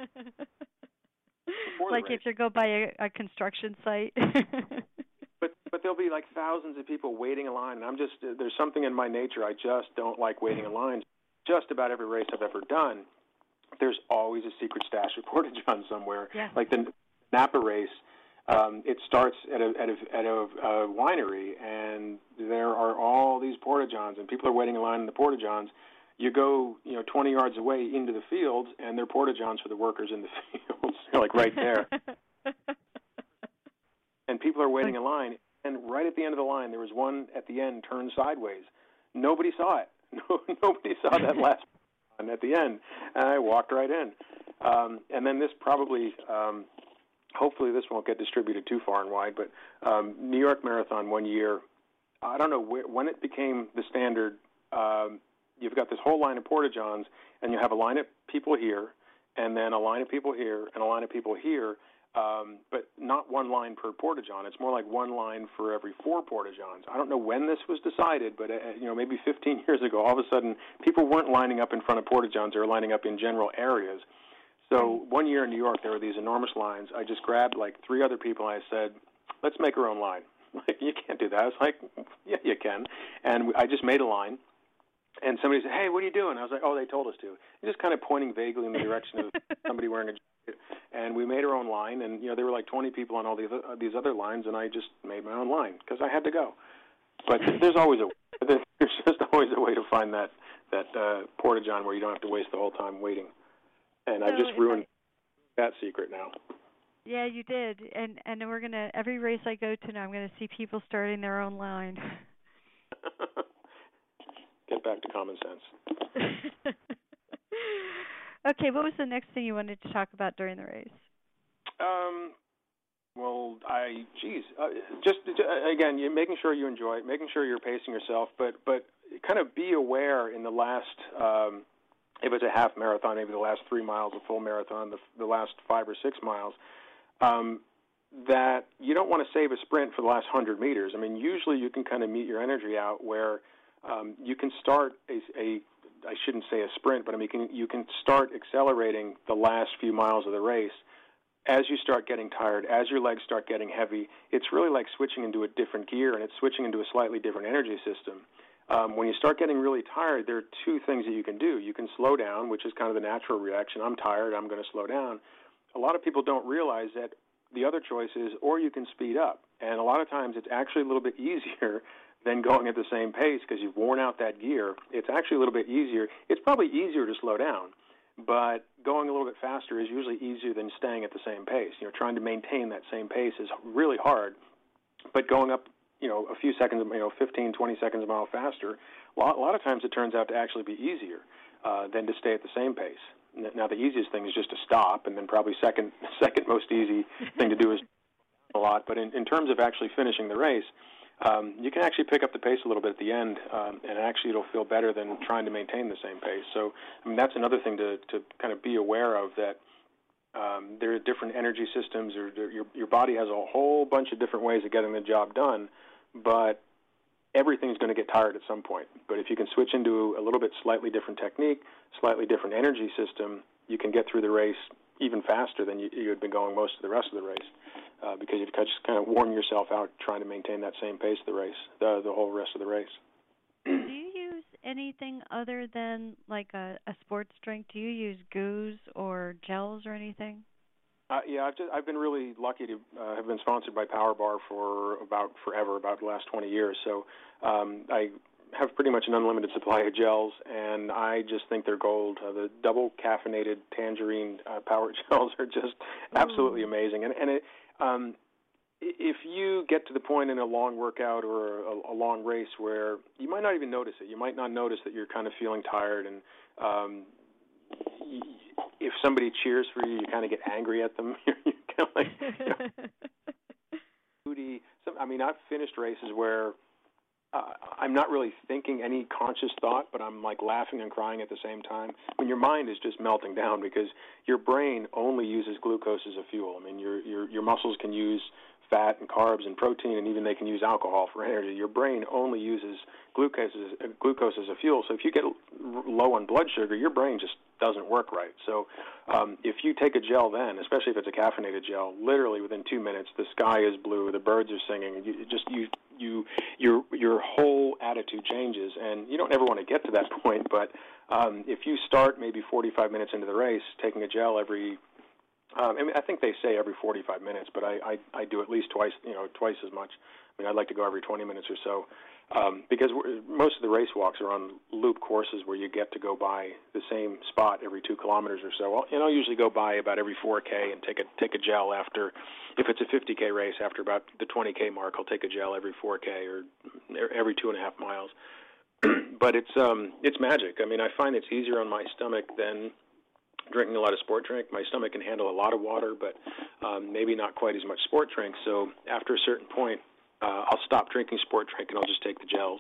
like if you go by a, a construction site. but but there'll be like thousands of people waiting in line, and I'm just uh, there's something in my nature. I just don't like waiting in lines. Just about every race I've ever done, there's always a secret stash of porta-johns somewhere. Yeah. Like the Napa race, um, it starts at a at a at a, a winery, and there are all these porta-johns, and people are waiting in line in the porta-johns. You go, you know, twenty yards away into the fields, and they're porta-johns for the workers in the fields. They're like right there. And people are waiting in line. And right at the end of the line, there was one at the end turned sideways. Nobody saw it. No, nobody saw that last one at the end. And I walked right in. Um, and then this probably, um, hopefully this won't get distributed too far and wide, but um, New York Marathon one year, I don't know where, when it became the standard. Um, You've got this whole line of porta-johns, and you have a line of people here, and then a line of people here, and a line of people here, um, but not one line per porta-john. It's more like one line for every four porta-johns. I don't know when this was decided, but uh, you know, maybe fifteen years ago, all of a sudden, people weren't lining up in front of porta-johns; they were lining up in general areas. So one year in New York, there were these enormous lines. I just grabbed like three other people, and I said, let's make our own line. Like, you can't do that. I was like, yeah, you can. And I just made a line. And somebody said, hey, what are you doing? I was like, oh, they told us to. And just kind of pointing vaguely in the direction of somebody wearing a jacket. And we made our own line. And, you know, there were like twenty people on all these, uh, these other lines, and I just made my own line because I had to go. But there's always a there's just always a way to find that, that uh, porta-john where you don't have to waste the whole time waiting. And so I've just ruined I, that secret now. Yeah, you did. And, and we're going to, every race I go to now, I'm going to see people starting their own line. Get back to common sense. Okay, what was the next thing you wanted to talk about during the race? Um, well, I, geez, uh, just uh, again, you making sure you enjoy it, making sure you're pacing yourself, but but kind of be aware in the last, um, if it's a half marathon, maybe the last three miles, a full marathon, the, the last five or six miles, um, that you don't want to save a sprint for the last hundred meters. I mean, usually you can kind of meet your energy out where um, you can start a, a, I shouldn't say a sprint, but I mean, you can, you can start accelerating the last few miles of the race. As you start getting tired, as your legs start getting heavy, it's really like switching into a different gear, and it's switching into a slightly different energy system. Um, when you start getting really tired, there are two things that you can do. You can slow down, which is kind of the natural reaction. I'm tired, I'm going to slow down. A lot of people don't realize that the other choice is, or you can speed up. And a lot of times it's actually a little bit easier than going at the same pace because you've worn out that gear. It's actually a little bit easier. It's probably easier to slow down, but going a little bit faster is usually easier than staying at the same pace. You know, trying to maintain that same pace is really hard, but going up, you know, a few seconds, you know, fifteen, twenty seconds a mile faster, a lot, a lot of times it turns out to actually be easier uh, than to stay at the same pace. Now, the easiest thing is just to stop, and then probably second second most easy thing to do is a lot. But in, in terms of actually finishing the race, um, you can actually pick up the pace a little bit at the end, um, and actually it'll feel better than trying to maintain the same pace. So, I mean, that's another thing to, to kind of be aware of, that um, there are different energy systems, or your, your body has a whole bunch of different ways of getting the job done, but everything's going to get tired at some point. But if you can switch into a little bit slightly different technique, slightly different energy system, you can get through the race even faster than you, you had been going most of the rest of the race, uh, because you've just kind of worn yourself out trying to maintain that same pace of the race, the, the whole rest of the race. Do you use anything other than like a, a sports drink? Do you use goos or gels or anything? Uh, yeah, I've, just, I've been really lucky to uh, have been sponsored by Power Bar for about forever, about the last twenty years. So um, I have pretty much an unlimited supply of gels, and I just think they're gold. Uh, the double caffeinated tangerine uh, power gels are just absolutely Ooh. amazing. And, and it, um, if you get to the point in a long workout or a, a long race where you might not even notice it, you might not notice that you're kind of feeling tired, and um, y- if somebody cheers for you, you kind of get angry at them. You're kind of like, you know, moody. Some, I mean, I've finished races where uh, I'm not really thinking any conscious thought, but I'm like laughing and crying at the same time. When your mind is just melting down because your brain only uses glucose as a fuel. I mean, your your your muscles can use fat and carbs and protein, and even they can use alcohol for energy. Your brain only uses glucose as, uh, glucose as a fuel. So if you get low on blood sugar, your brain just doesn't work right. So um, if you take a gel then, especially if it's a caffeinated gel, literally within two minutes, the sky is blue, the birds are singing, you just you you your your whole attitude changes, and you don't ever want to get to that point. But um, if you start maybe forty-five minutes into the race, taking a gel every Um, I mean, I think they say every forty-five minutes, but I, I, I do at least twice, you know, twice as much. I mean, I'd like to go every twenty minutes or so, um, because we're, most of the race walks are on loop courses where you get to go by the same spot every two kilometers or so. And I'll usually go by about every four K and take a take a gel after, if it's a fifty K race, after about the twenty K mark, I'll take a gel every four K or every two and a half miles. But it's um, it's magic. I mean, I find it's easier on my stomach than drinking a lot of sport drink. My stomach can handle a lot of water, but um, maybe not quite as much sport drink. So after a certain point, uh, I'll stop drinking sport drink and I'll just take the gels.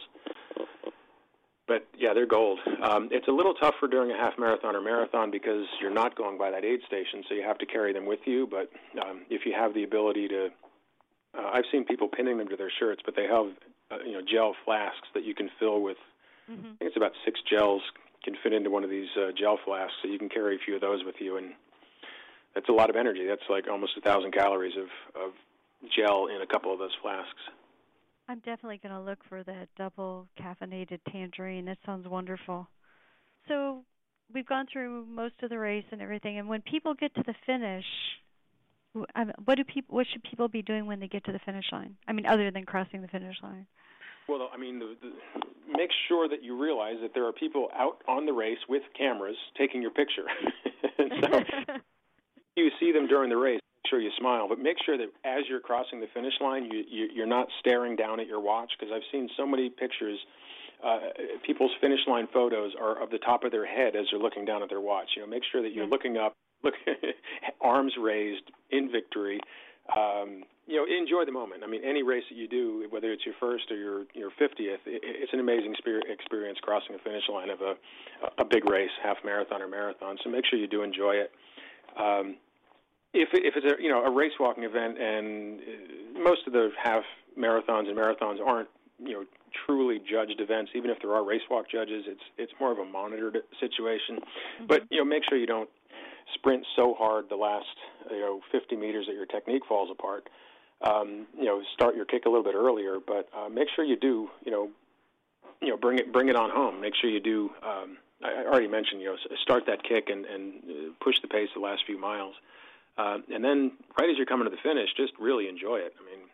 But yeah, they're gold. Um, it's a little tougher during a half marathon or marathon because you're not going by that aid station, so you have to carry them with you. But um, if you have the ability to, uh, I've seen people pinning them to their shirts, but they have uh, you know gel flasks that you can fill with. Mm-hmm. I think it's about six gels can fit into one of these uh, gel flasks, so you can carry a few of those with you, and that's a lot of energy. That's like almost a thousand calories of, of gel in a couple of those flasks. I'm definitely going to look for that double caffeinated tangerine. That sounds wonderful. So we've gone through most of the race and everything, and when people get to the finish, what do people? What should people be doing when they get to the finish line? I mean, other than crossing the finish line. Well, I mean, the, the, make sure that you realize that there are people out on the race with cameras taking your picture. And so you see them during the race, make sure you smile, but make sure that as you're crossing the finish line, you, you, you're not staring down at your watch, because I've seen so many pictures. Uh, people's finish line photos are of the top of their head as they're looking down at their watch. You know, make sure that you're looking up, look, arms raised in victory. Um, you know, enjoy the moment. I mean, any race that you do, whether it's your first or your your fiftieth, it, it's an amazing experience crossing the finish line of a a big race, half marathon or marathon. So make sure you do enjoy it. Um, if if it's a you know a race walking event, and most of the half marathons and marathons aren't you know truly judged events, even if there are race walk judges, it's it's more of a monitored situation. Mm-hmm. But you know, make sure you don't sprint so hard the last you know fifty meters that your technique falls apart. Um, you know, start your kick a little bit earlier, but uh, make sure you do you know you know bring it bring it on home. Make sure you do. Um, I already mentioned you know start that kick and, and push the pace the last few miles, uh, and then right as you're coming to the finish, just really enjoy it. I mean,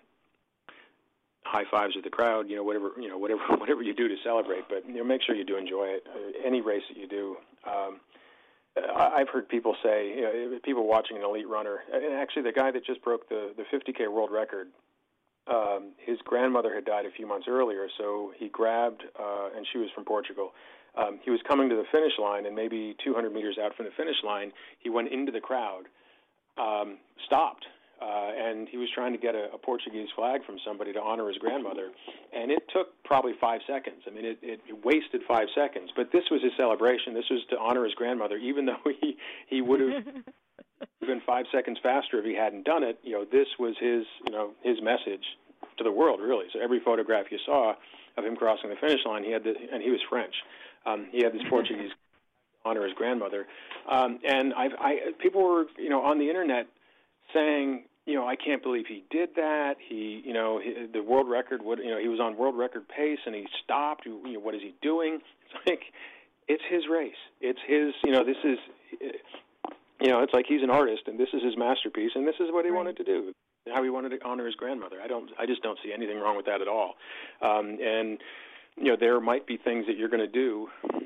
high fives with the crowd, you know whatever you know whatever whatever you do to celebrate, but you know make sure you do enjoy it. Uh, any race that you do. Um, I've heard people say, you know, people watching an elite runner, and actually the guy that just broke the, the fifty K world record, um, his grandmother had died a few months earlier, so he grabbed, uh, and she was from Portugal, um, he was coming to the finish line, and maybe two hundred meters out from the finish line, he went into the crowd, um, stopped, uh, and he was trying to get a, a Portuguese flag from somebody to honor his grandmother, and it took probably five seconds. I mean, it, it wasted five seconds, but this was his celebration. This was to honor his grandmother, even though he, he would have been five seconds faster if he hadn't done it. You know, this was his, you know, his message to the world, really. So every photograph you saw of him crossing the finish line, he had the, and he was French. Um, he had this Portuguese honor his grandmother, um, and I've, I people were, you know, on the internet saying, you know, I can't believe he did that. He, you know, he, the world record would, you know, he was on world record pace and he stopped. You know, what is he doing? It's like, it's his race. It's his, you know, this is, you know, it's like he's an artist and this is his masterpiece and this is what he right. wanted to do. How he wanted to honor his grandmother. I don't, I just don't see anything wrong with that at all. Um, and, you know, there might be things that you're going to do.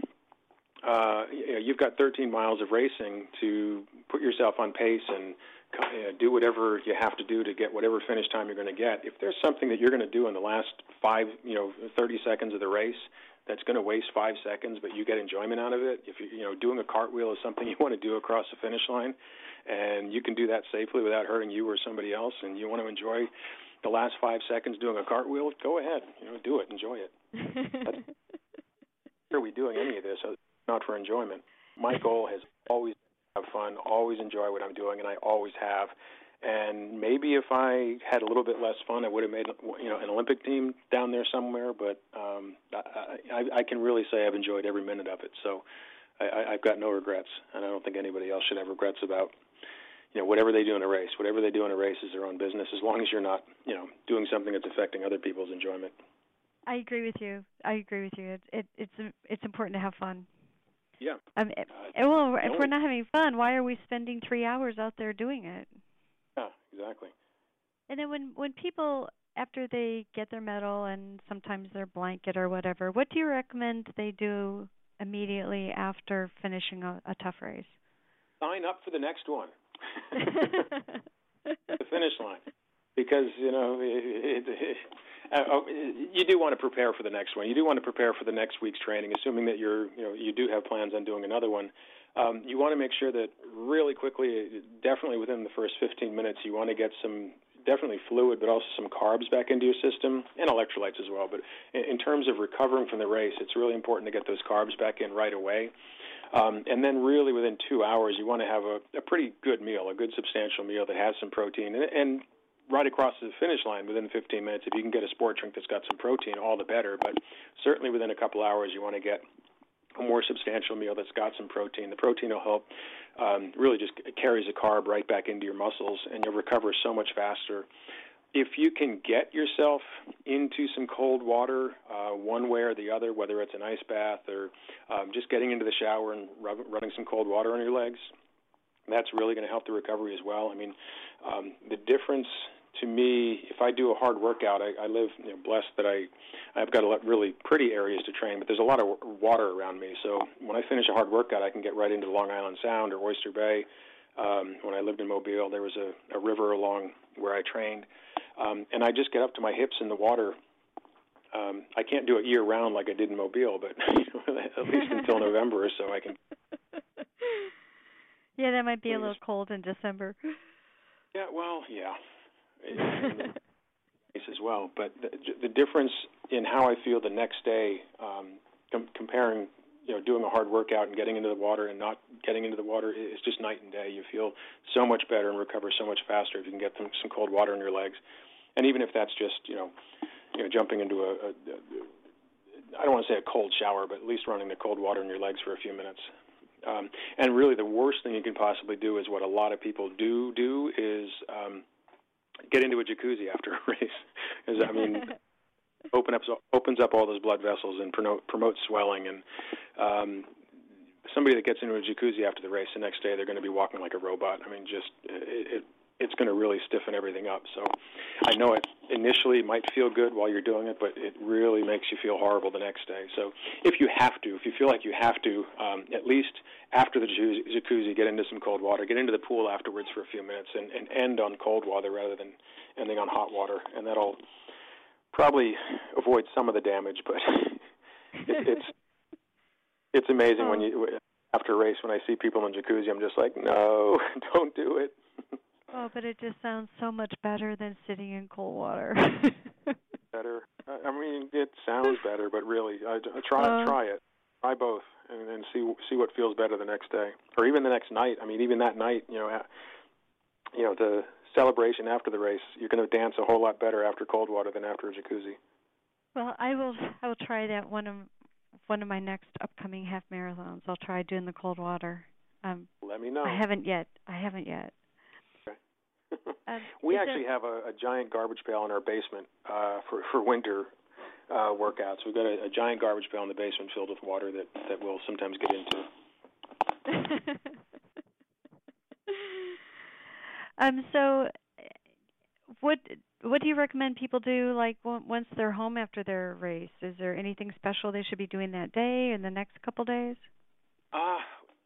Uh, you know, you've got thirteen miles of racing to put yourself on pace and you know, do whatever you have to do to get whatever finish time you're going to get. If there's something that you're going to do in the last five, you know, thirty seconds of the race that's going to waste five seconds, but you get enjoyment out of it, if you, you know, doing a cartwheel is something you want to do across the finish line, and you can do that safely without hurting you or somebody else, and you want to enjoy the last five seconds doing a cartwheel, go ahead, you know, do it, enjoy it. That's, are we doing any of this? Not for enjoyment. My goal has always been to have fun, always enjoy what I'm doing, and I always have. And maybe if I had a little bit less fun, I would have made you know an Olympic team down there somewhere. But um, I, I, I can really say I've enjoyed every minute of it. So I, I've got no regrets, and I don't think anybody else should have regrets about you know whatever they do in a race. Whatever they do in a race is their own business, as long as you're not you know doing something that's affecting other people's enjoyment. I agree with you. I agree with you. It, it, it's it's important to have fun. Yeah. Um, it, uh, well, if we're not having fun, why are we spending three hours out there doing it? Yeah, exactly. And then when, when people, after they get their medal and sometimes their blanket or whatever, what do you recommend they do immediately after finishing a, a tough race? Sign up for the next one. The finish line. Because, you know, it, it, it, uh, you do want to prepare for the next one. You do want to prepare for the next week's training, assuming that you're, you know, you do have plans on doing another one. Um, you want to make sure that really quickly, definitely within the first fifteen minutes, you want to get some definitely fluid, but also some carbs back into your system, and electrolytes as well. But in, in terms of recovering from the race, it's really important to get those carbs back in right away. Um, and then really within two hours, you want to have a, a pretty good meal, a good substantial meal that has some protein. And, and right across the finish line within fifteen minutes, if you can get a sport drink that's got some protein, all the better. But certainly within a couple hours, you want to get a more substantial meal that's got some protein. The protein will help um, really just carries a carb right back into your muscles, and you'll recover so much faster. if you can get yourself into some cold water, uh, one way or the other, whether it's an ice bath or um, just getting into the shower and rub, running some cold water on your legs, that's really going to help the recovery as well. I mean, um, the difference to me, if I do a hard workout, I, I live you know, blessed that I, I've got a lot really pretty areas to train, but there's a lot of water around me. So when I finish a hard workout, I can get right into Long Island Sound or Oyster Bay. Um, when I lived in Mobile, there was a, a river along where I trained. Um, and I just get up to my hips in the water. Um, I can't do it year-round like I did in Mobile, but you know, at least until November or so I can. Yeah, that might be a little cold in December. Yeah, well, yeah. As well. But the, the difference in how I feel the next day, um, com- comparing, you know, doing a hard workout and getting into the water and not getting into the water is just night and day. You feel so much better and recover so much faster if you can get some, some cold water in your legs. And even if that's just, you know, you know, jumping into a, a, a, I don't want to say a cold shower, but at least running the cold water in your legs for a few minutes. Um, and really the worst thing you can possibly do is what a lot of people do do is um, get into a jacuzzi after a race. Is, I mean, open up, opens up all those blood vessels and promote, promotes swelling. And um, somebody that gets into a jacuzzi after the race, the next day they're going to be walking like a robot. I mean, just it, it, it's going to really stiffen everything up. So I know it initially might feel good while you're doing it, but it really makes you feel horrible the next day. So if you have to, if you feel like you have to, um, at least after the jacuzzi, get into some cold water, get into the pool afterwards for a few minutes, and, and end on cold water rather than ending on hot water. And that'll probably avoid some of the damage, but it, it's it's amazing oh. when you after a race when I see people in jacuzzi, I'm just like, no, don't do it. Oh, but it just sounds so much better than sitting in cold water. Better. I mean, it sounds better, but really, I, I try uh, try it. Try both, and, and see see what feels better the next day, or even the next night. I mean, even that night, you know, you know, the celebration after the race, you're going to dance a whole lot better after cold water than after a jacuzzi. Well, I will. I will try that one of one of my next upcoming half marathons. I'll try doing the cold water. Um, Let me know. I haven't yet. I haven't yet. Um, we actually it, have a, a giant garbage pail in our basement uh, for for winter uh, workouts. We've got a, a giant garbage pail in the basement filled with water that, that we'll sometimes get into. um. So, what what do you recommend people do? Like once they're home after their race, is there anything special they should be doing that day and the next couple days? Uh,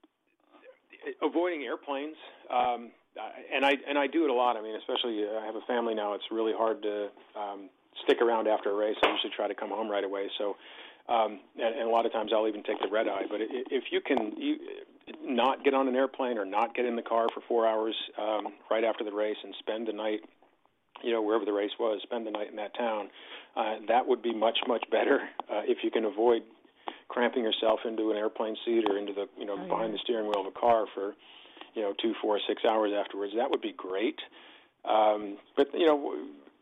avoiding airplanes. Um, And I and I do it a lot. I mean, especially uh, I have a family now. It's really hard to um, stick around after a race. I usually try to come home right away. So, um, and, and a lot of times I'll even take the red eye. But if you can you, not get on an airplane or not get in the car for four hours um, right after the race and spend the night, you know, wherever the race was, spend the night in that town, uh, that would be much, much better uh, if you can avoid cramping yourself into an airplane seat or into the, you know, oh, yeah. behind the steering wheel of a car for, you know, two, four, six hours afterwards. That would be great. Um, but, you know,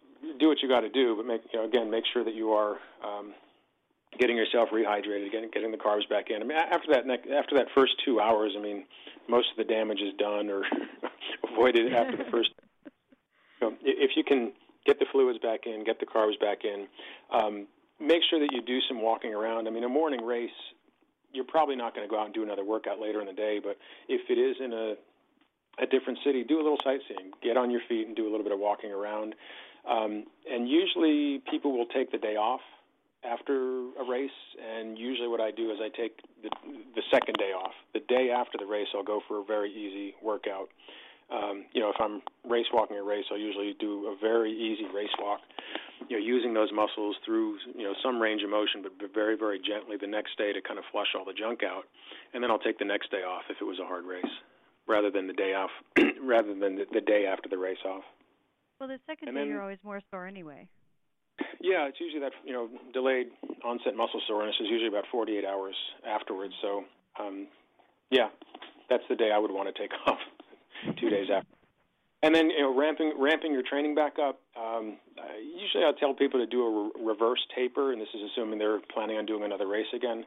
do what you got to do, but make, you know, again, make sure that you are um, getting yourself rehydrated, getting, getting the carbs back in. I mean, after that, after that first two hours, I mean, most of the damage is done or avoided after the first. You know, if you can get the fluids back in, get the carbs back in, um, make sure that you do some walking around. I mean, a morning race, you're probably not going to go out and do another workout later in the day, but if it is in a, a different city, do a little sightseeing. Get on your feet and do a little bit of walking around. Um, and usually people will take the day off after a race, and usually what I do is I take the, the second day off. The day after the race, I'll go for a very easy workout. Um, you know, if I'm race walking a race, I'll usually do a very easy race walk, you know, using those muscles through, you know, some range of motion, but very, very gently the next day to kind of flush all the junk out. And then I'll take the next day off if it was a hard race, rather than the day off, rather than the, the day after the race off. Well, the second and day then, you're always more sore anyway. Yeah, it's usually that, you know, delayed onset muscle soreness is usually about forty-eight hours afterwards. So, um, yeah, that's the day I would want to take off. Two days after. And then, you know, ramping ramping your training back up. Um, usually I'll tell people to do a re- reverse taper, and this is assuming they're planning on doing another race again.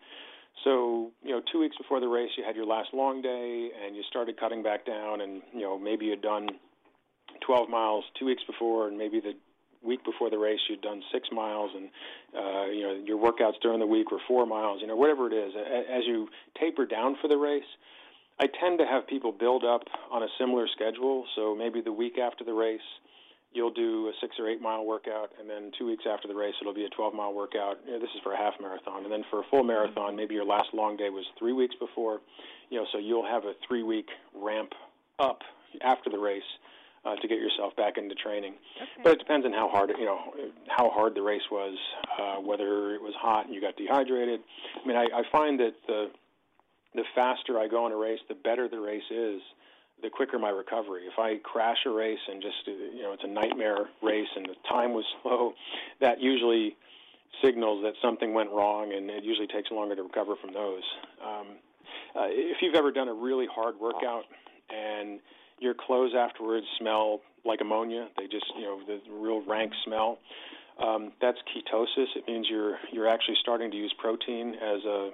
So, you know, two weeks before the race, you had your last long day, and you started cutting back down, and, you know, maybe you'd done twelve miles two weeks before, and maybe the week before the race you'd done six miles, and uh, you know your workouts during the week were four miles. You know, whatever it is, as you taper down for the race, I tend to have people build up on a similar schedule. So maybe the week after the race, you'll do a six or eight mile workout, and then two weeks after the race, it'll be a twelve mile workout. You know, this is for a half marathon, and then for a full marathon, maybe your last long day was three weeks before. You know, so you'll have a three week ramp up after the race uh, to get yourself back into training. Okay. But it depends on how hard you know how hard the race was, uh, whether it was hot and you got dehydrated. I mean, I, I find that the the faster I go on a race, the better the race is, the quicker my recovery. If I crash a race and just, you know, it's a nightmare race and the time was slow, that usually signals that something went wrong, and it usually takes longer to recover from those. Um, uh, if you've ever done a really hard workout and your clothes afterwards smell like ammonia, they just, you know, the real rank smell, um, that's ketosis. It means you're you're actually starting to use protein as a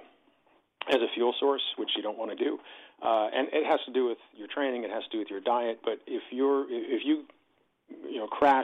as a fuel source, which you don't want to do. Uh, and it has to do with your training. It has to do with your diet. But if you're, if you, you know, crash,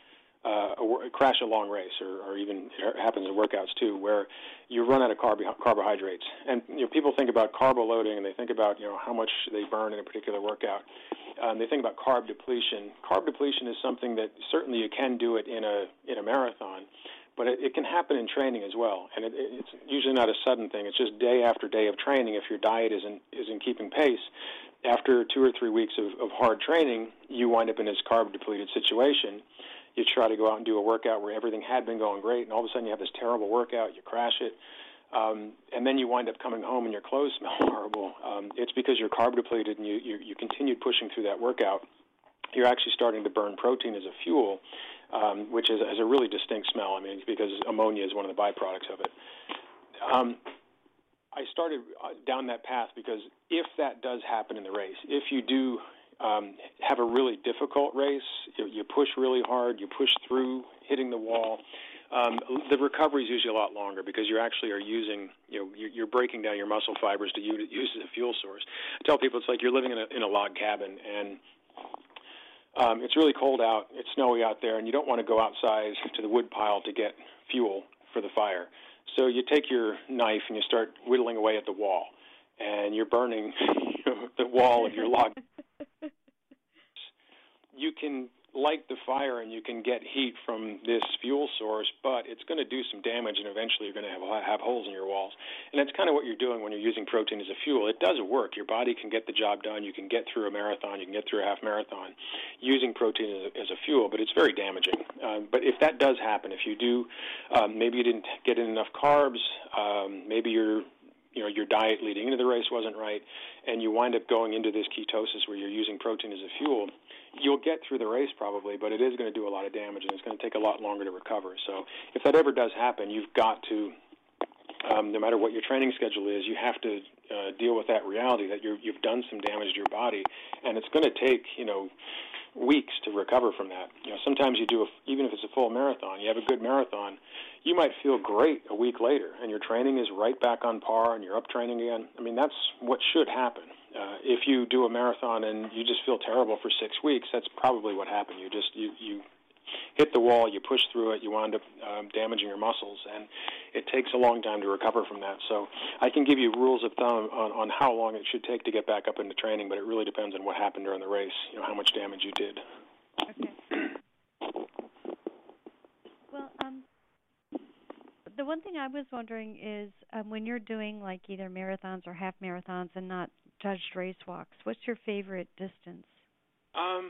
uh, a, crash a long race, or, or even it happens in workouts too, where you run out of carb- carbohydrates, and you know, people think about carb loading, and they think about you know how much they burn in a particular workout. Um, they think about carb depletion. Carb depletion is something that certainly you can do it in a in a marathon. But it, it can happen in training as well, and it, it's usually not a sudden thing. It's just day after day of training. If your diet isn't isn't keeping pace, after two or three weeks of, of hard training, you wind up in this carb-depleted situation. You try to go out and do a workout where everything had been going great, and all of a sudden you have this terrible workout, you crash it, um, and then you wind up coming home and your clothes smell horrible. Um, it's because you're carb-depleted and you, you, you continued pushing through that workout. You're actually starting to burn protein as a fuel, um, which is, has a really distinct smell. I mean, because ammonia is one of the byproducts of it. Um, I started down that path because if that does happen in the race, if you do um, have a really difficult race, you, you push really hard, you push through hitting the wall, um, the recovery is usually a lot longer because you actually are using, you know, you're breaking down your muscle fibers to use as a fuel source. I tell people it's like you're living in a, in a log cabin, and Um, it's really cold out, it's snowy out there, and you don't want to go outside to the wood pile to get fuel for the fire. So you take your knife and you start whittling away at the wall, and you're burning the wall of your log. You can light the fire and you can get heat from this fuel source, but it's going to do some damage, and eventually you're going to have, have holes in your walls. And that's kind of what you're doing when you're using protein as a fuel. It does work. Your body can get the job done. You can get through a marathon. You can get through a half marathon using protein as a, as a fuel, but it's very damaging. Um, but if that does happen, if you do, um, maybe you didn't get in enough carbs, um, maybe you're you know, your diet leading into the race wasn't right, and you wind up going into this ketosis where you're using protein as a fuel, you'll get through the race probably, but it is going to do a lot of damage, and it's going to take a lot longer to recover. So if that ever does happen, you've got to, um, no matter what your training schedule is, you have to uh, deal with that reality that you're, you've done some damage to your body, and it's going to take, you know, weeks to recover from that. You know, sometimes you do, a, even if it's a full marathon, you have a good marathon, you might feel great a week later, and your training is right back on par, and you're up training again. I mean, that's what should happen. Uh, if you do a marathon and you just feel terrible for six weeks, that's probably what happened. You just you, you hit the wall, you push through it, you wind up um, damaging your muscles, and it takes a long time to recover from that. So I can give you rules of thumb on, on how long it should take to get back up into training, but it really depends on what happened during the race, you know, how much damage you did. Okay. Well, um, the one thing I was wondering is um, when you're doing like either marathons or half marathons and not judged race walks, what's your favorite distance? Um,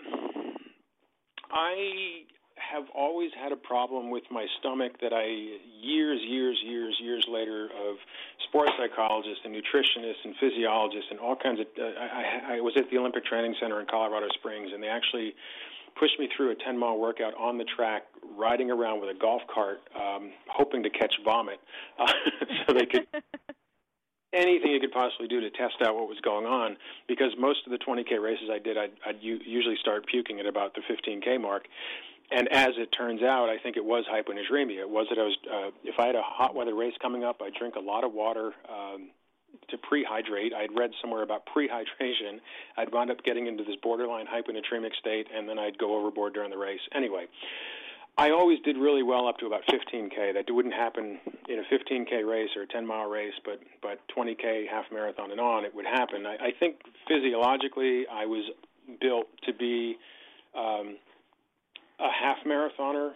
I have always had a problem with my stomach that I, years, years, years, years later, of sports psychologists and nutritionists and physiologists and all kinds of, uh, I, I was at the Olympic Training Center in Colorado Springs, and they actually pushed me through a ten-mile workout on the track, riding around with a golf cart, um, hoping to catch vomit, uh, so they could anything you could possibly do to test out what was going on, because most of the twenty K races I did, I'd, I'd u- usually start puking at about the fifteen K mark. And as it turns out, I think it was hyponatremia. It was that I was, uh, if I had a hot weather race coming up, I'd drink a lot of water um, to prehydrate. I'd read somewhere about prehydration. I'd wound up getting into this borderline hyponatremic state, and then I'd go overboard during the race. Anyway, I always did really well up to about fifteen K. That wouldn't happen in a fifteen K race or a ten-mile race, but but twenty K, half marathon and on, it would happen. I, I think physiologically I was built to be um, a half marathoner,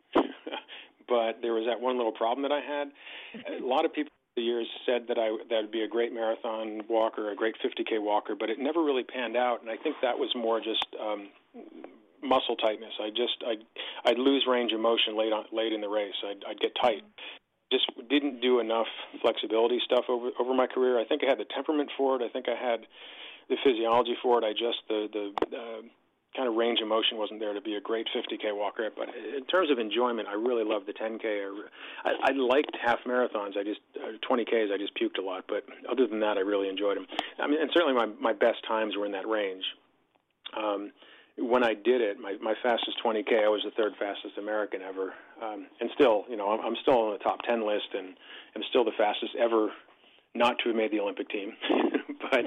but there was that one little problem that I had. A lot of people over the years said that I that would be a great marathon walker, a great fifty K walker, but it never really panned out, and I think that was more just um, muscle tightness. I just I'd, I'd lose range of motion late on late in the race. I'd, I'd get tight. Just didn't do enough flexibility stuff over over my career. I think I had the temperament for it. I think I had the physiology for it. I just the the uh, kind of range of motion wasn't there to be a great fifty K walker. But in terms of enjoyment, I really loved the ten K. I, I liked half marathons. I just uh, twenty Ks. I just puked a lot. But other than that, I really enjoyed them. I mean, and certainly my my best times were in that range. Um, When I did it, my, my fastest twenty K, I was the third fastest American ever. Um, and still, you know, I'm, I'm still on the top ten list, and I'm still the fastest ever not to have made the Olympic team. But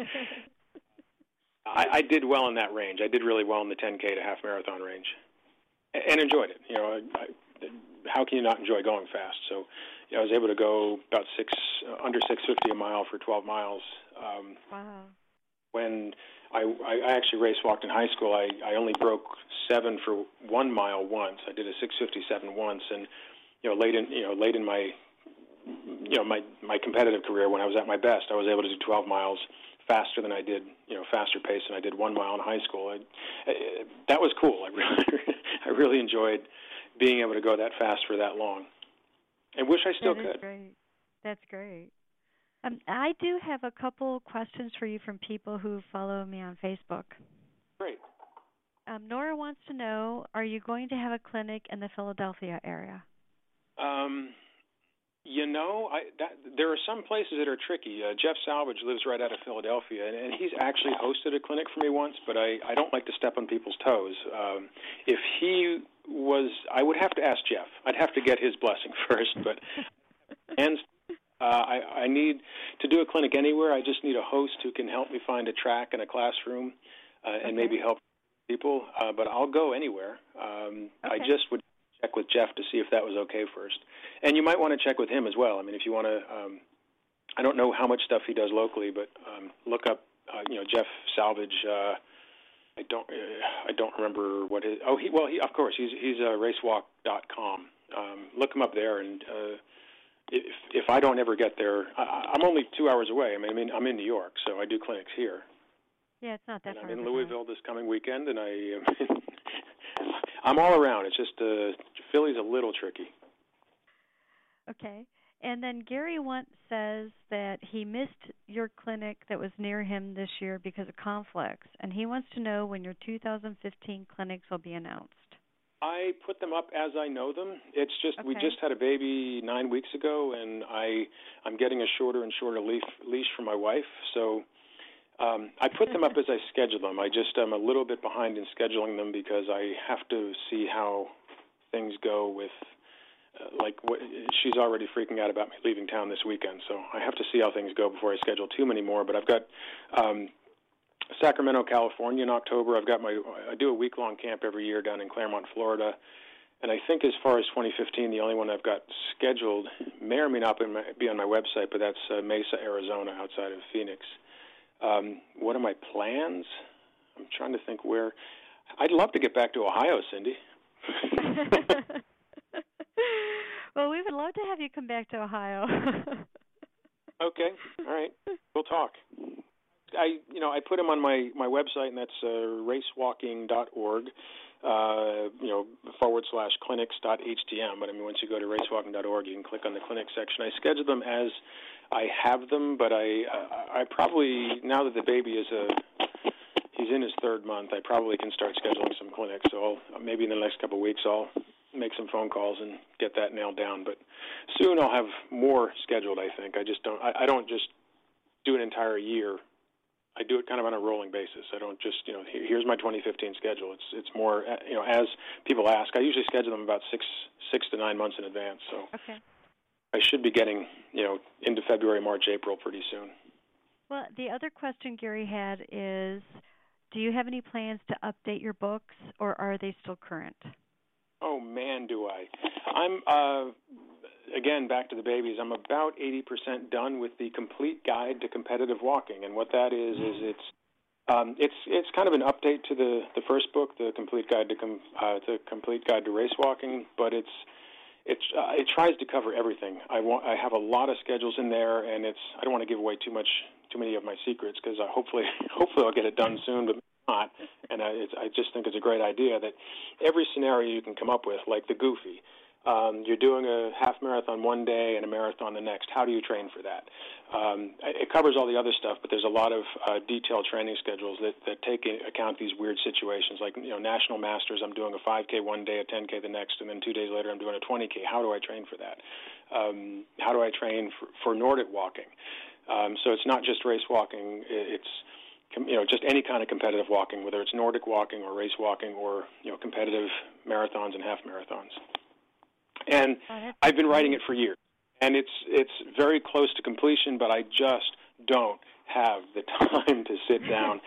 I, I did well in that range. I did really well in the ten K to half marathon range, and, and enjoyed it. You know, I, I, how can you not enjoy going fast? So, you know, I was able to go about six, uh, under six fifty a mile for twelve miles. Um, Wow. When I, I actually race walked in high school, I, I only broke seven for one mile once. I did a six fifty-seven once, and you know, late in you know late in my you know my my competitive career, when I was at my best, I was able to do twelve miles faster than I did you know faster pace than I did one mile in high school. I, I, that was cool. I really I really enjoyed being able to go that fast for that long, and wish I still that could. Is great. That's great. Um, I do have a couple questions for you from people who follow me on Facebook. Great. Um, Nora wants to know, are you going to have a clinic in the Philadelphia area? Um, you know, I, that, there are some places that are tricky. Uh, Jeff Salvage lives right out of Philadelphia, and, and he's actually hosted a clinic for me once, but I, I don't like to step on people's toes. Um, if he was, I would have to ask Jeff. I'd have to get his blessing first, but and Uh, I, I need to do a clinic anywhere. I just need a host who can help me find a track and a classroom uh, and okay. maybe help people. Uh, but I'll go anywhere. Um, okay. I just would check with Jeff to see if that was okay first. And you might want to check with him as well. I mean, if you want to, um, I don't know how much stuff he does locally, but um, look up, uh, you know, Jeff Salvage. Uh, I don't, uh, I don't remember what his. Oh, he well, he of course he's he's uh, racewalk dot com. Um, look him up there and. Uh, If if I don't ever get there, I, I'm only two hours away. I mean, I mean, I'm in New York, so I do clinics here. Yeah, it's not that and far. I'm in Louisville this coming weekend, and I, I'm all around. It's just uh, Philly's a little tricky. Okay, and then Gary once says that he missed your clinic that was near him this year because of conflicts, and he wants to know when your two thousand fifteen clinics will be announced. I put them up as I know them. It's just okay. we just had a baby nine weeks ago, and I I'm getting a shorter and shorter leash leash for my wife. So um, I put them up as I schedule them. I just am a little bit behind in scheduling them because I have to see how things go with. Uh, like what, she's already freaking out about me leaving town this weekend, so I have to see how things go before I schedule too many more. But I've got. Um, Sacramento, California in October. I've got my I do a week-long camp every year down in Claremont, Florida. And I think as far as twenty fifteen, the only one I've got scheduled may or may not be on my website, but that's uh, Mesa, Arizona, outside of Phoenix. Um, what are my plans? I'm trying to think where. I'd love to get back to Ohio, Cindy. Well, we would love to have you come back to Ohio. Okay, all right. We'll talk. I, you know, I put them on my, my website, and that's uh, racewalking dot org, uh, you know, forward slash clinics dot H T M. But I mean, once you go to racewalking dot org, you can click on the clinic section. I schedule them as I have them, but I, I, I probably now that the baby is a, he's in his third month, I probably can start scheduling some clinics. So I'll, maybe in the next couple of weeks, I'll make some phone calls and get that nailed down. But soon I'll have more scheduled. I think I just don't. I, I don't just do an entire year. I do it kind of on a rolling basis. I don't just, you know, here's my twenty fifteen schedule. It's it's more, you know, as people ask. I usually schedule them about six six to nine months in advance. So okay. I should be getting, you know, into February, March, April pretty soon. Well, the other question Gary had is, do you have any plans to update your books, or are they still current? Oh, man, do I. I'm, uh, again, back to the babies. I'm about eighty percent done with the complete guide to competitive walking. And what that is, is it's um, it's it's kind of an update to the, the first book, the complete guide to com, uh, the complete guide to race walking. But it's it's uh, it tries to cover everything. I want I have a lot of schedules in there, and it's I don't want to give away too much too many of my secrets because uh, hopefully hopefully I'll get it done soon, but not. And I, it's, I just think it's a great idea that every scenario you can come up with, like the Goofy. Um, you're doing a half marathon one day and a marathon the next. How do you train for that? Um, it covers all the other stuff, but there's a lot of uh, detailed training schedules that, that take into account these weird situations. Like, you know, National Masters, I'm doing a five K one day, a ten K the next, and then two days later I'm doing a twenty K. How do I train for that? Um, how do I train for, for Nordic walking? Um, so it's not just race walking. It's you know, just any kind of competitive walking, whether it's Nordic walking or race walking or, you know, competitive marathons and half marathons. And oh, I've been writing it for years, and it's it's very close to completion, but I just don't have the time to sit down.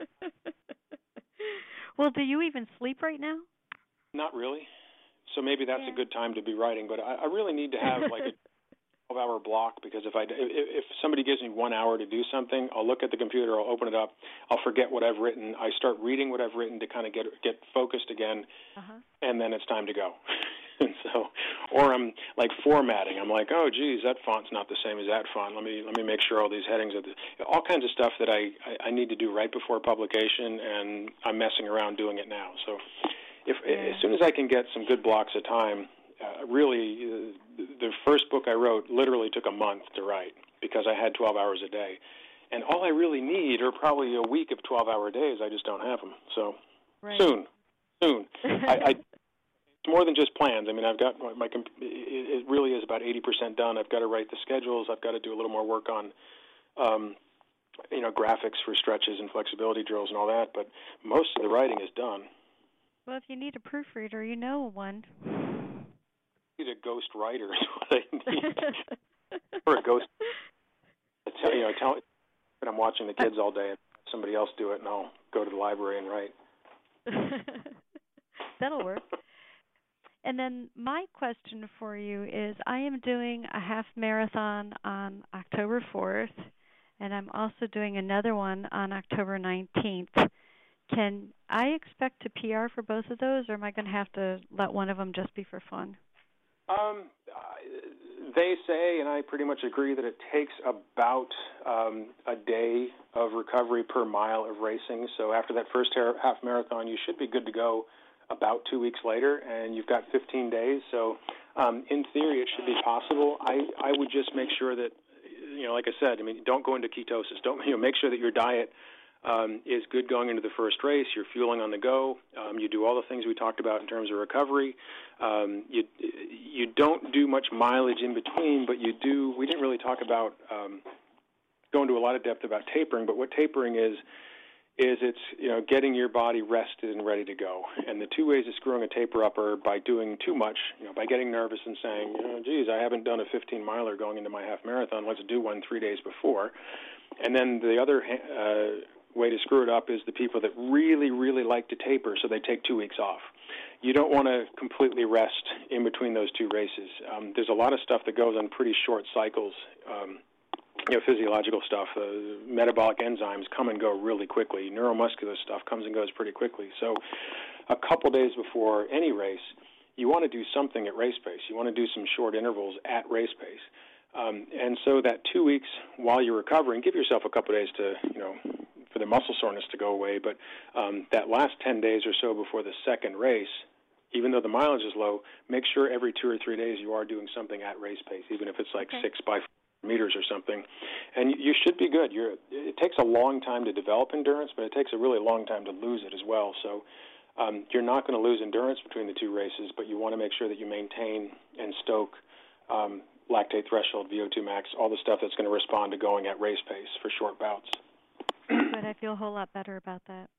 Well, do you even sleep right now? Not really. So maybe that's yeah. a good time to be writing, but I, I really need to have like a twelve-hour block, because if I if, if somebody gives me one hour to do something, I'll look at the computer, I'll open it up, I'll forget what I've written, I start reading what I've written to kind of get get focused again, uh-huh. and then it's time to go. And so, or I'm like formatting. I'm like, oh, geez, that font's not the same as that font. Let me let me make sure all these headings are the, all kinds of stuff that I, I, I need to do right before publication, and I'm messing around doing it now. So, if yeah. as soon as I can get some good blocks of time, uh, really, uh, the first book I wrote literally took a month to write because I had twelve hours a day, and all I really need are probably a week of twelve-hour days. I just don't have them. So, right. soon, soon, I. I more than just plans. I mean, I've got my, my it really is about eighty percent done. I've got to write the schedules. I've got to do a little more work on, um, you know, graphics for stretches and flexibility drills and all that. But most of the writing is done. Well, if you need a proofreader, you know one. I need a ghost writer is what I need. Or a ghost. I tell you know, I tell that I'm watching the kids all day and somebody else do it, and I'll go to the library and write. That'll work. And then my question for you is, I am doing a half marathon on October fourth, and I'm also doing another one on October nineteenth. Can I expect to P R for both of those, or am I going to have to let one of them just be for fun? Um, they say, and I pretty much agree, that it takes about um, a day of recovery per mile of racing. So after that first half marathon, you should be good to go about two weeks later, and you've got fifteen days. So um, in theory, it should be possible. I, I would just make sure that, you know, like I said, I mean, don't go into ketosis. Don't, you know, make sure that your diet um, is good going into the first race. You're fueling on the go. Um, you do all the things we talked about in terms of recovery. Um, you you don't do much mileage in between, but you do. We didn't really talk about um, go into a lot of depth about tapering, but what tapering is, is it's, you know, getting your body rested and ready to go. And the two ways of screwing a taper up are by doing too much, you know, by getting nervous and saying, you know, geez, I haven't done a fifteen-miler going into my half marathon. Let's do one three days before. And then the other uh, way to screw it up is the people that really, really like to taper, so they take two weeks off. You don't want to completely rest in between those two races. Um, there's a lot of stuff that goes on pretty short cycles. Um, You know, physiological stuff, uh, metabolic enzymes come and go really quickly. Neuromuscular stuff comes and goes pretty quickly. So a couple days before any race, you want to do something at race pace. You want to do some short intervals at race pace. Um, and so that two weeks while you're recovering, give yourself a couple days to, you know, for the muscle soreness to go away. But um, that last ten days or so before the second race, even though the mileage is low, make sure every two or three days you are doing something at race pace, even if it's like okay. six by meters or something, and you should be good. You're, it takes a long time to develop endurance, but it takes a really long time to lose it as well. So um, you're not going to lose endurance between the two races, but you want to make sure that you maintain and stoke um, lactate threshold, V O two max, all the stuff that's going to respond to going at race pace for short bouts. But I feel a whole lot better about that.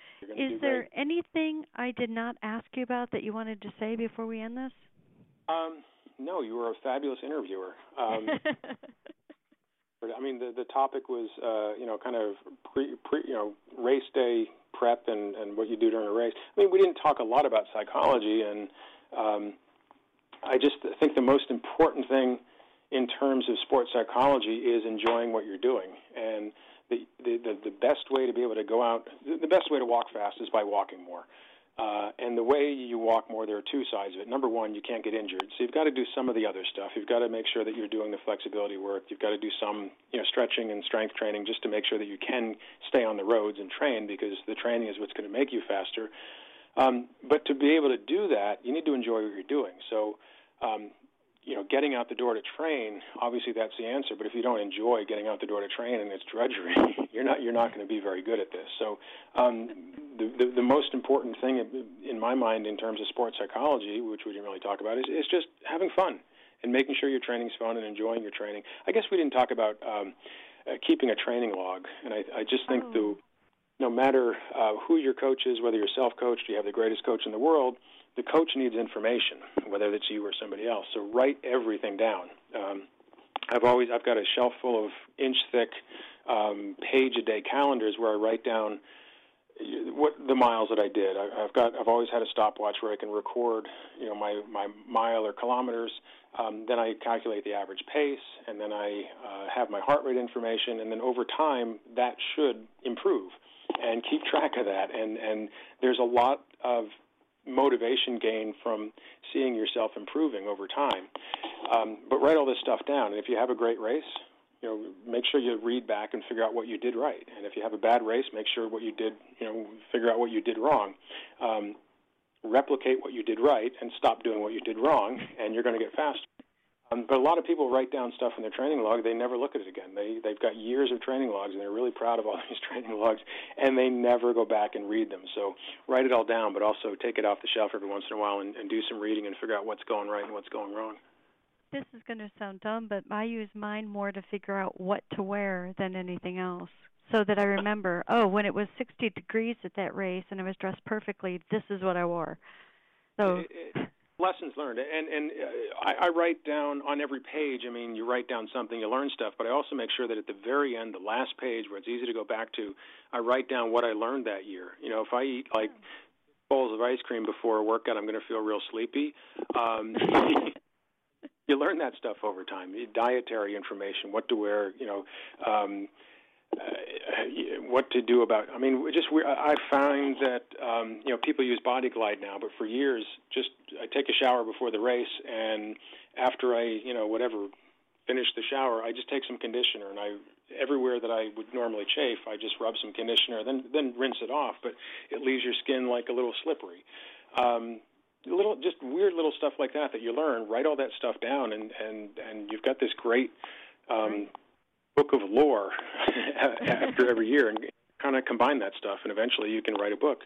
Is there great. anything I did not ask you about that you wanted to say before we end this? Um, no, you were a fabulous interviewer. Um, I mean, the the topic was, uh, you know, kind of pre, pre, you know, race day prep and, and what you do during a race. I mean, we didn't talk a lot about psychology, and Um, I just think the most important thing in terms of sports psychology is enjoying what you're doing. And the, the, the, the best way to be able to go out, the best way to walk fast is by walking more. Uh, and the way you walk more, there are two sides of it. Number one, you can't get injured. So you've got to do some of the other stuff. You've got to make sure that you're doing the flexibility work. You've got to do some, you know, stretching and strength training just to make sure that you can stay on the roads and train, because the training is what's going to make you faster. Um, but to be able to do that, you need to enjoy what you're doing. So, um, you know, getting out the door to train, obviously that's the answer. But if you don't enjoy getting out the door to train and it's drudgery, you're not you're not going to be very good at this. So um, the, the the most important thing in my mind in terms of sports psychology, which we didn't really talk about, is, is just having fun and making sure your training's fun and enjoying your training. I guess we didn't talk about um, uh, keeping a training log, and I, I just think oh. the no matter uh, who your coach is, whether you're self-coached, you have the greatest coach in the world, the coach needs information, whether it's you or somebody else. So write everything down. Um, I've always I've got a shelf full of inch-thick um, page-a-day calendars where I write down what the miles that I did. I, I've got I've always had a stopwatch where I can record, you know, my my mile or kilometers. Um, then I calculate the average pace, and then I uh, have my heart rate information, and then over time that should improve. And keep track of that. And and there's a lot of motivation gain from seeing yourself improving over time. Um, but write all this stuff down. And if you have a great race, you know, make sure you read back and figure out what you did right. And if you have a bad race, make sure what you did, you know, figure out what you did wrong. Um, replicate what you did right and stop doing what you did wrong, and you're going to get faster. Um, but a lot of people write down stuff in their training log. They never look at it again. They, they've got years of training logs, and they're really proud of all these training logs, and they never go back and read them. So write it all down, but also take it off the shelf every once in a while and, and do some reading and figure out what's going right and what's going wrong. This is going to sound dumb, but I use mine more to figure out what to wear than anything else, so that I remember, oh, when it was sixty degrees at that race and I was dressed perfectly, this is what I wore. So... It, it, Lessons learned, and and uh, I, I write down on every page. I mean, you write down something, you learn stuff, but I also make sure that at the very end, the last page where it's easy to go back to, I write down what I learned that year. You know, if I eat like bowls of ice cream before a workout, I'm going to feel real sleepy. Um, you learn that stuff over time. Dietary information, what to wear, you know. Um, Uh, what to do about, I mean, just I find that, um, you know, people use Body Glide now, but for years, just I take a shower before the race, and after I, you know, whatever, finish the shower, I just take some conditioner, and I, everywhere that I would normally chafe, I just rub some conditioner, then then rinse it off, but it leaves your skin like a little slippery. Um, little, just weird little stuff like that that you learn. Write all that stuff down, and, and, and you've got this great um, book of lore after every year, and kind of combine that stuff, and eventually you can write a book.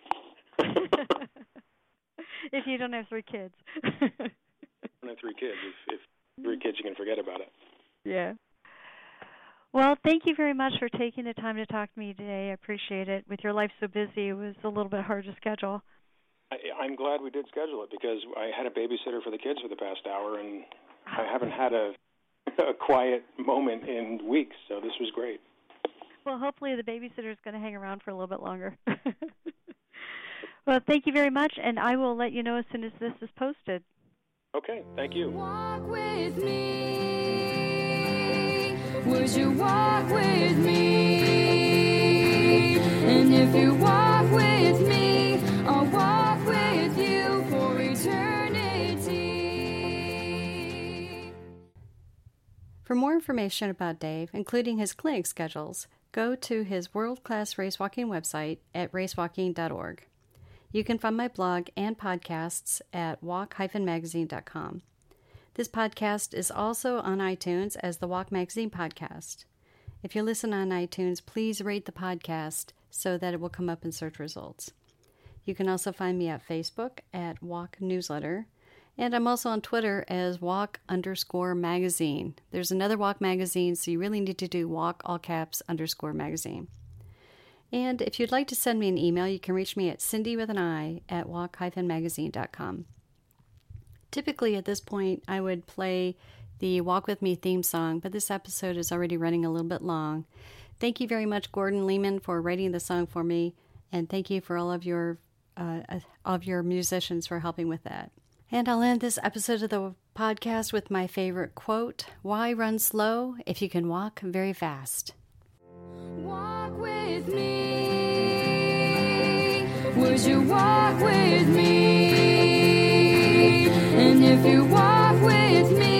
If you don't have three kids. I don't have three kids. If, if three kids, you can forget about it. Yeah. Well, thank you very much for taking the time to talk to me today. I appreciate it. With your life so busy, it was a little bit hard to schedule. I, I'm glad we did schedule it, because I had a babysitter for the kids for the past hour, and I haven't had a a quiet moment in weeks, so this was great. Well, hopefully the babysitter is going to hang around for a little bit longer. Well, thank you very much, and I will let you know as soon as this is posted. Okay, thank you. Walk with me. Would you walk with me? And if you walk with me, I'll walk with you for eternity. For more information about Dave, including his clinic schedules, go to his world-class racewalking website at racewalking dot org. You can find my blog and podcasts at walk dash magazine dot com. This podcast is also on iTunes as the Walk Magazine podcast. If you listen on iTunes, please rate the podcast so that it will come up in search results. You can also find me at Facebook at Walk Newsletter, and I'm also on Twitter as Walk underscore magazine. There's another Walk magazine, so you really need to do Walk all caps underscore magazine. And if you'd like to send me an email, you can reach me at Cindy with an I at walk dash magazine dot com. Typically at this point, I would play the Walk With Me theme song, but this episode is already running a little bit long. Thank you very much, Gordon Lehman, for writing the song for me, and thank you for all of your uh, of your musicians for helping with that. And I'll end this episode of the podcast with my favorite quote: why run slow if you can walk very fast? Walk with me. Would you walk with me? And if you walk with me,